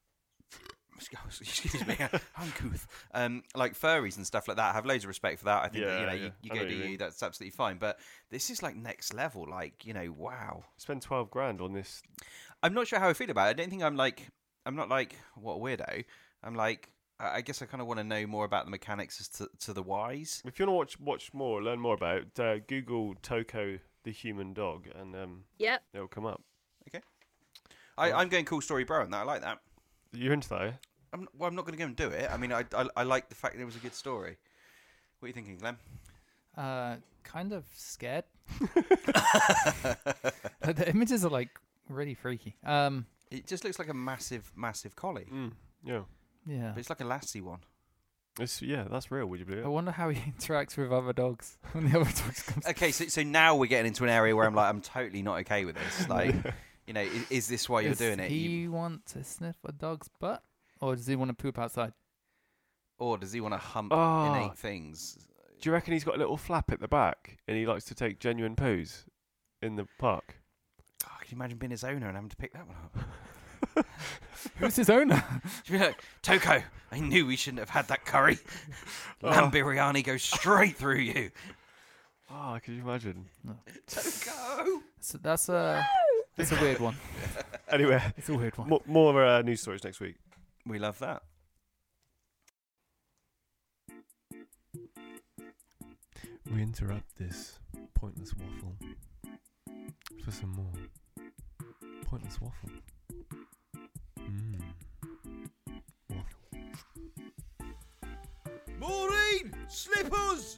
excuse me, uncouth. Like furries and stuff like that. I have loads of respect for that. I think that, Yeah, you I know go what do you you. mean. That's absolutely fine. But this is like next level. Like wow. Spend 12 grand on this. I'm not sure how I feel about it. I don't think I'm not like what a weirdo. I'm like, I guess I kind of want to know more about the mechanics as to the whys. If you want to watch more, learn more about it, Google Toko the human dog, and Yep. it'll come up. I'm going cool story, bro, and that I like that. You're into that, eh? I'm not going to go and do it. I mean, I like the fact that it was a good story. What are you thinking, Glenn? Kind of scared. The images are like really freaky. Yeah, It just looks like a massive, massive collie. Yeah. Yeah. But it's like a lassie one. That's real. Would you believe I it? wonder how he interacts with other dogs when the other dogs come. Okay, so now we're getting into an area where I'm totally not okay with this. Like, is this why you're doing it? Does he want to sniff a dog's butt, or does he want to poop outside? Or does he want to hump Oh. innate things? Do you reckon he's got a little flap at the back and he likes to take genuine poos in the park? Oh, can you imagine being his owner and having to pick that one up? Who's his owner? She'd be like, Toko, I knew we shouldn't have had that curry. Lamb biryani goes straight through you. Oh, could you imagine? Toko! So that's a weird one. Anyway, It's a weird one. more news stories next week. We love that. We interrupt this pointless waffle for some more pointless waffle. Waffle. Maureen, slippers.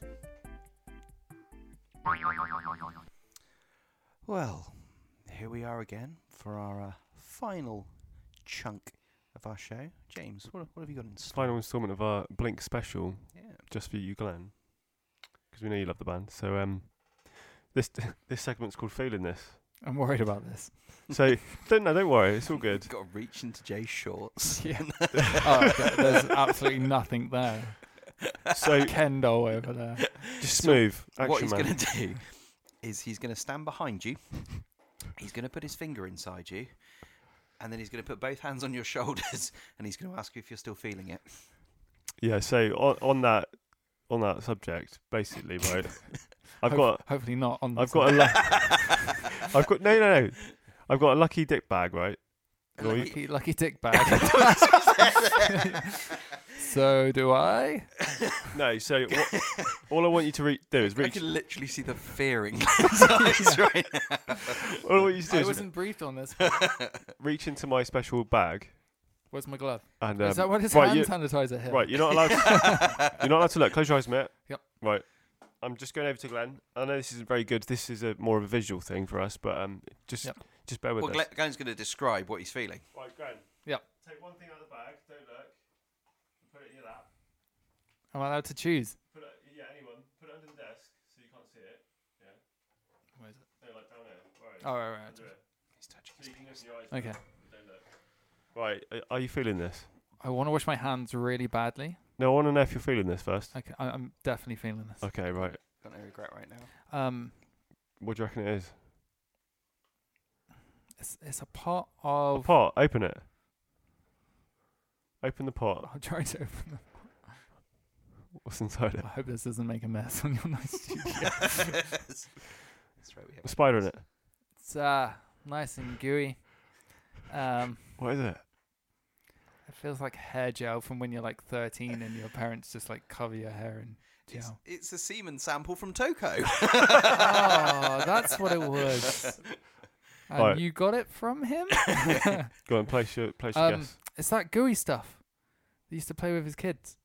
Well, here we are again for our final chunk of our show. James, what have you got in store? Final instalment of our Blink special, Yeah. just for you, Glenn, because we know you love the band. So this segment's called Feeling This. I'm worried about this. So don't worry, it's all good. You've got to reach into Jay's shorts. Yeah. There's absolutely nothing there. So Ken doll over there. just smooth action, What he's man. going to do is he's going to stand behind you. He's going to put his finger inside you. And then he's going to put both hands on your shoulders. And he's going to ask you if you're still feeling it. Yeah. So on that subject, basically, right? I've got Hopefully not on. I've got no. I've got a lucky dick bag, right? lucky dick bag. So do I. No, so all I want you to do is I reach. can literally see the fear in his eyes right now. All I want you to do I is wasn't briefed on this. reach into my special bag. Where's my glove? And Is that what his right, hand you- sanitizer here? Right, you're not allowed. You're not allowed to look. Close your eyes, mate. Yep. Right. I'm just going over to Glenn. I know this isn't very good. This is more of a visual thing for us, but just bear with Well, us. Glenn's going to describe what he's feeling. Right, Glenn. Yep. Take one thing out of the bag. Don't look. Put it in your lap. Am I allowed to choose? Anyone. Put it under the desk so you can't see it. Yeah. Where is it? No, like down there. Right. Oh, right. Do it. He's touching So you can open your eyes. Okay. Don't look. Right. Are you feeling this? I want to wash my hands really badly. No, I want to know if you're feeling this first. Okay, I'm definitely feeling this. Okay, right. Got no regret right now. What do you reckon it is? It's a pot of. A pot. Open it. Open the pot. I'm trying to open them. What's inside it? I hope this doesn't make a mess on your nice studio. That's right. We have A spider in it. It's nice and gooey. What is it? It feels like hair gel from when you're like 13 and your parents just like cover your hair in gel. It's a semen sample from Toko. Oh, that's what it was. And Right. you got it from him? Go on, place your guess. It's that gooey stuff they used to play with his kids.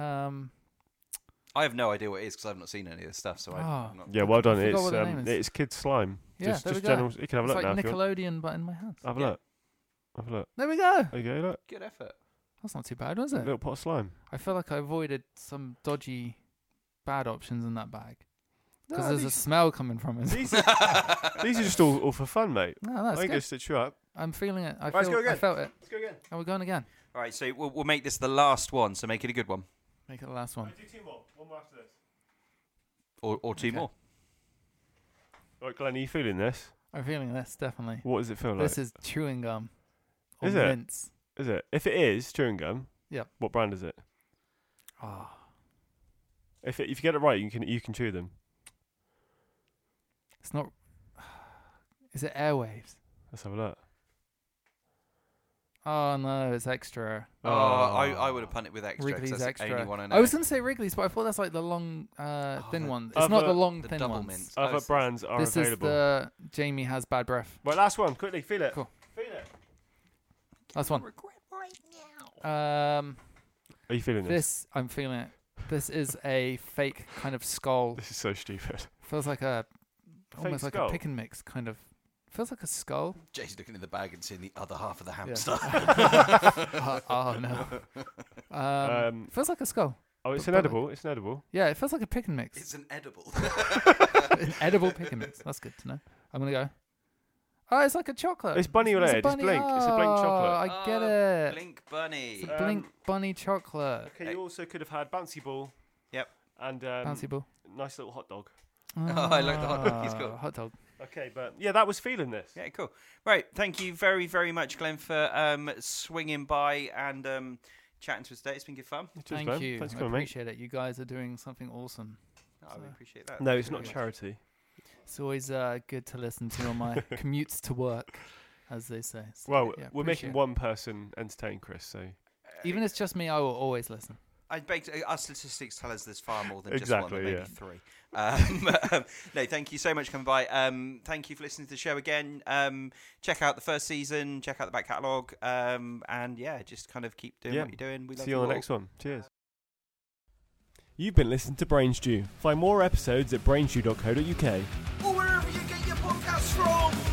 I have no idea what it is because I've not seen any of this stuff. So I'm not. Yeah, well done. I forgot It's what the name is. it's kid slime. Yeah, just there we just go. general. You can have a It's look like now if you want. Nickelodeon, but in my hands. Have a Yeah. look. Have a look. There we go. There you go. Look, Good effort. That's not too bad, was a it? little pot of slime. I feel like I avoided some dodgy, bad options in that bag. Because No, there's a these- smell coming from it. These are just all for fun, mate. No, I that's ain't gonna good. stitch you up. I'm feeling it. I let's go I again. felt it. Let's go again. And we're going again. All right, so we'll make this the last one. So make it a good one, Make it the last one. Do two more. One more after this. or two Okay. more. Right, Glenn, are you feeling this? I'm feeling this, definitely. What does it feel like? This is chewing gum. Or Is it? mints. Is it? If it is chewing gum, Yep. what brand is it? Oh. If you get it right, you can chew them. It's not. Is it Airwaves? Let's have a look. Oh no, it's extra. Oh, I would have punted with extra. 'cause Wrigley's that's the extra. only one I know. I was gonna say Wrigley's, but I thought that's like the long, thin the- one. It's not Other- the long, the thin double ones. mints. Other brands are This available. is the Jamie has bad breath. Right, last one. Quickly, feel it. Cool. Feel it. Last one. Are you feeling this? This I'm feeling it. This is a fake kind of skull. This is so stupid. Feels like a almost like skull? a pick and mix kind of Feels like a skull. Jason's looking in the bag and seeing the other half of the Yeah. hamster. Oh no. Feels like a skull. Oh, it's But an edible. It's an edible. Yeah, it feels like a pick and mix. It's an edible. An edible pick and mix. That's good to know. I'm gonna go. Oh, it's like a chocolate. It's bunny related. It's bunny. Blink. It's a Blink Oh, chocolate. I get it. Blink Bunny. It's a Blink bunny chocolate. Okay, you also could have had bouncy ball. Yep. And Bouncy ball. nice little hot dog. Oh, I like the hot dog. He's got- Hot dog. Okay, but yeah, that was feeling this. Yeah, cool. Right, thank you very, very much, Glenn, for swinging by and chatting to us today. It's been good fun. Cheers, Thank man. you. Thanks I for coming, mate. appreciate it. You guys are doing something awesome. Oh, we appreciate that. No, it's not Very much. charity. It's always good to listen to on my commutes to work, as they say. So, Well, yeah, we're appreciate making it. one person entertain Chris, so Even if it's just me, I will always listen. I beg our statistics tell us there's far more than Exactly, just one, maybe yeah. three. No, thank you so much for coming by. Thank you for listening to the show again. Check out the first season, check out the back catalogue, and yeah, just kind of keep doing Yeah. what you're doing. We love see you on all. the next one. Cheers. You've been listening to Brain Stew. Find more episodes at brainstew.co.uk. Or wherever you get your podcasts from.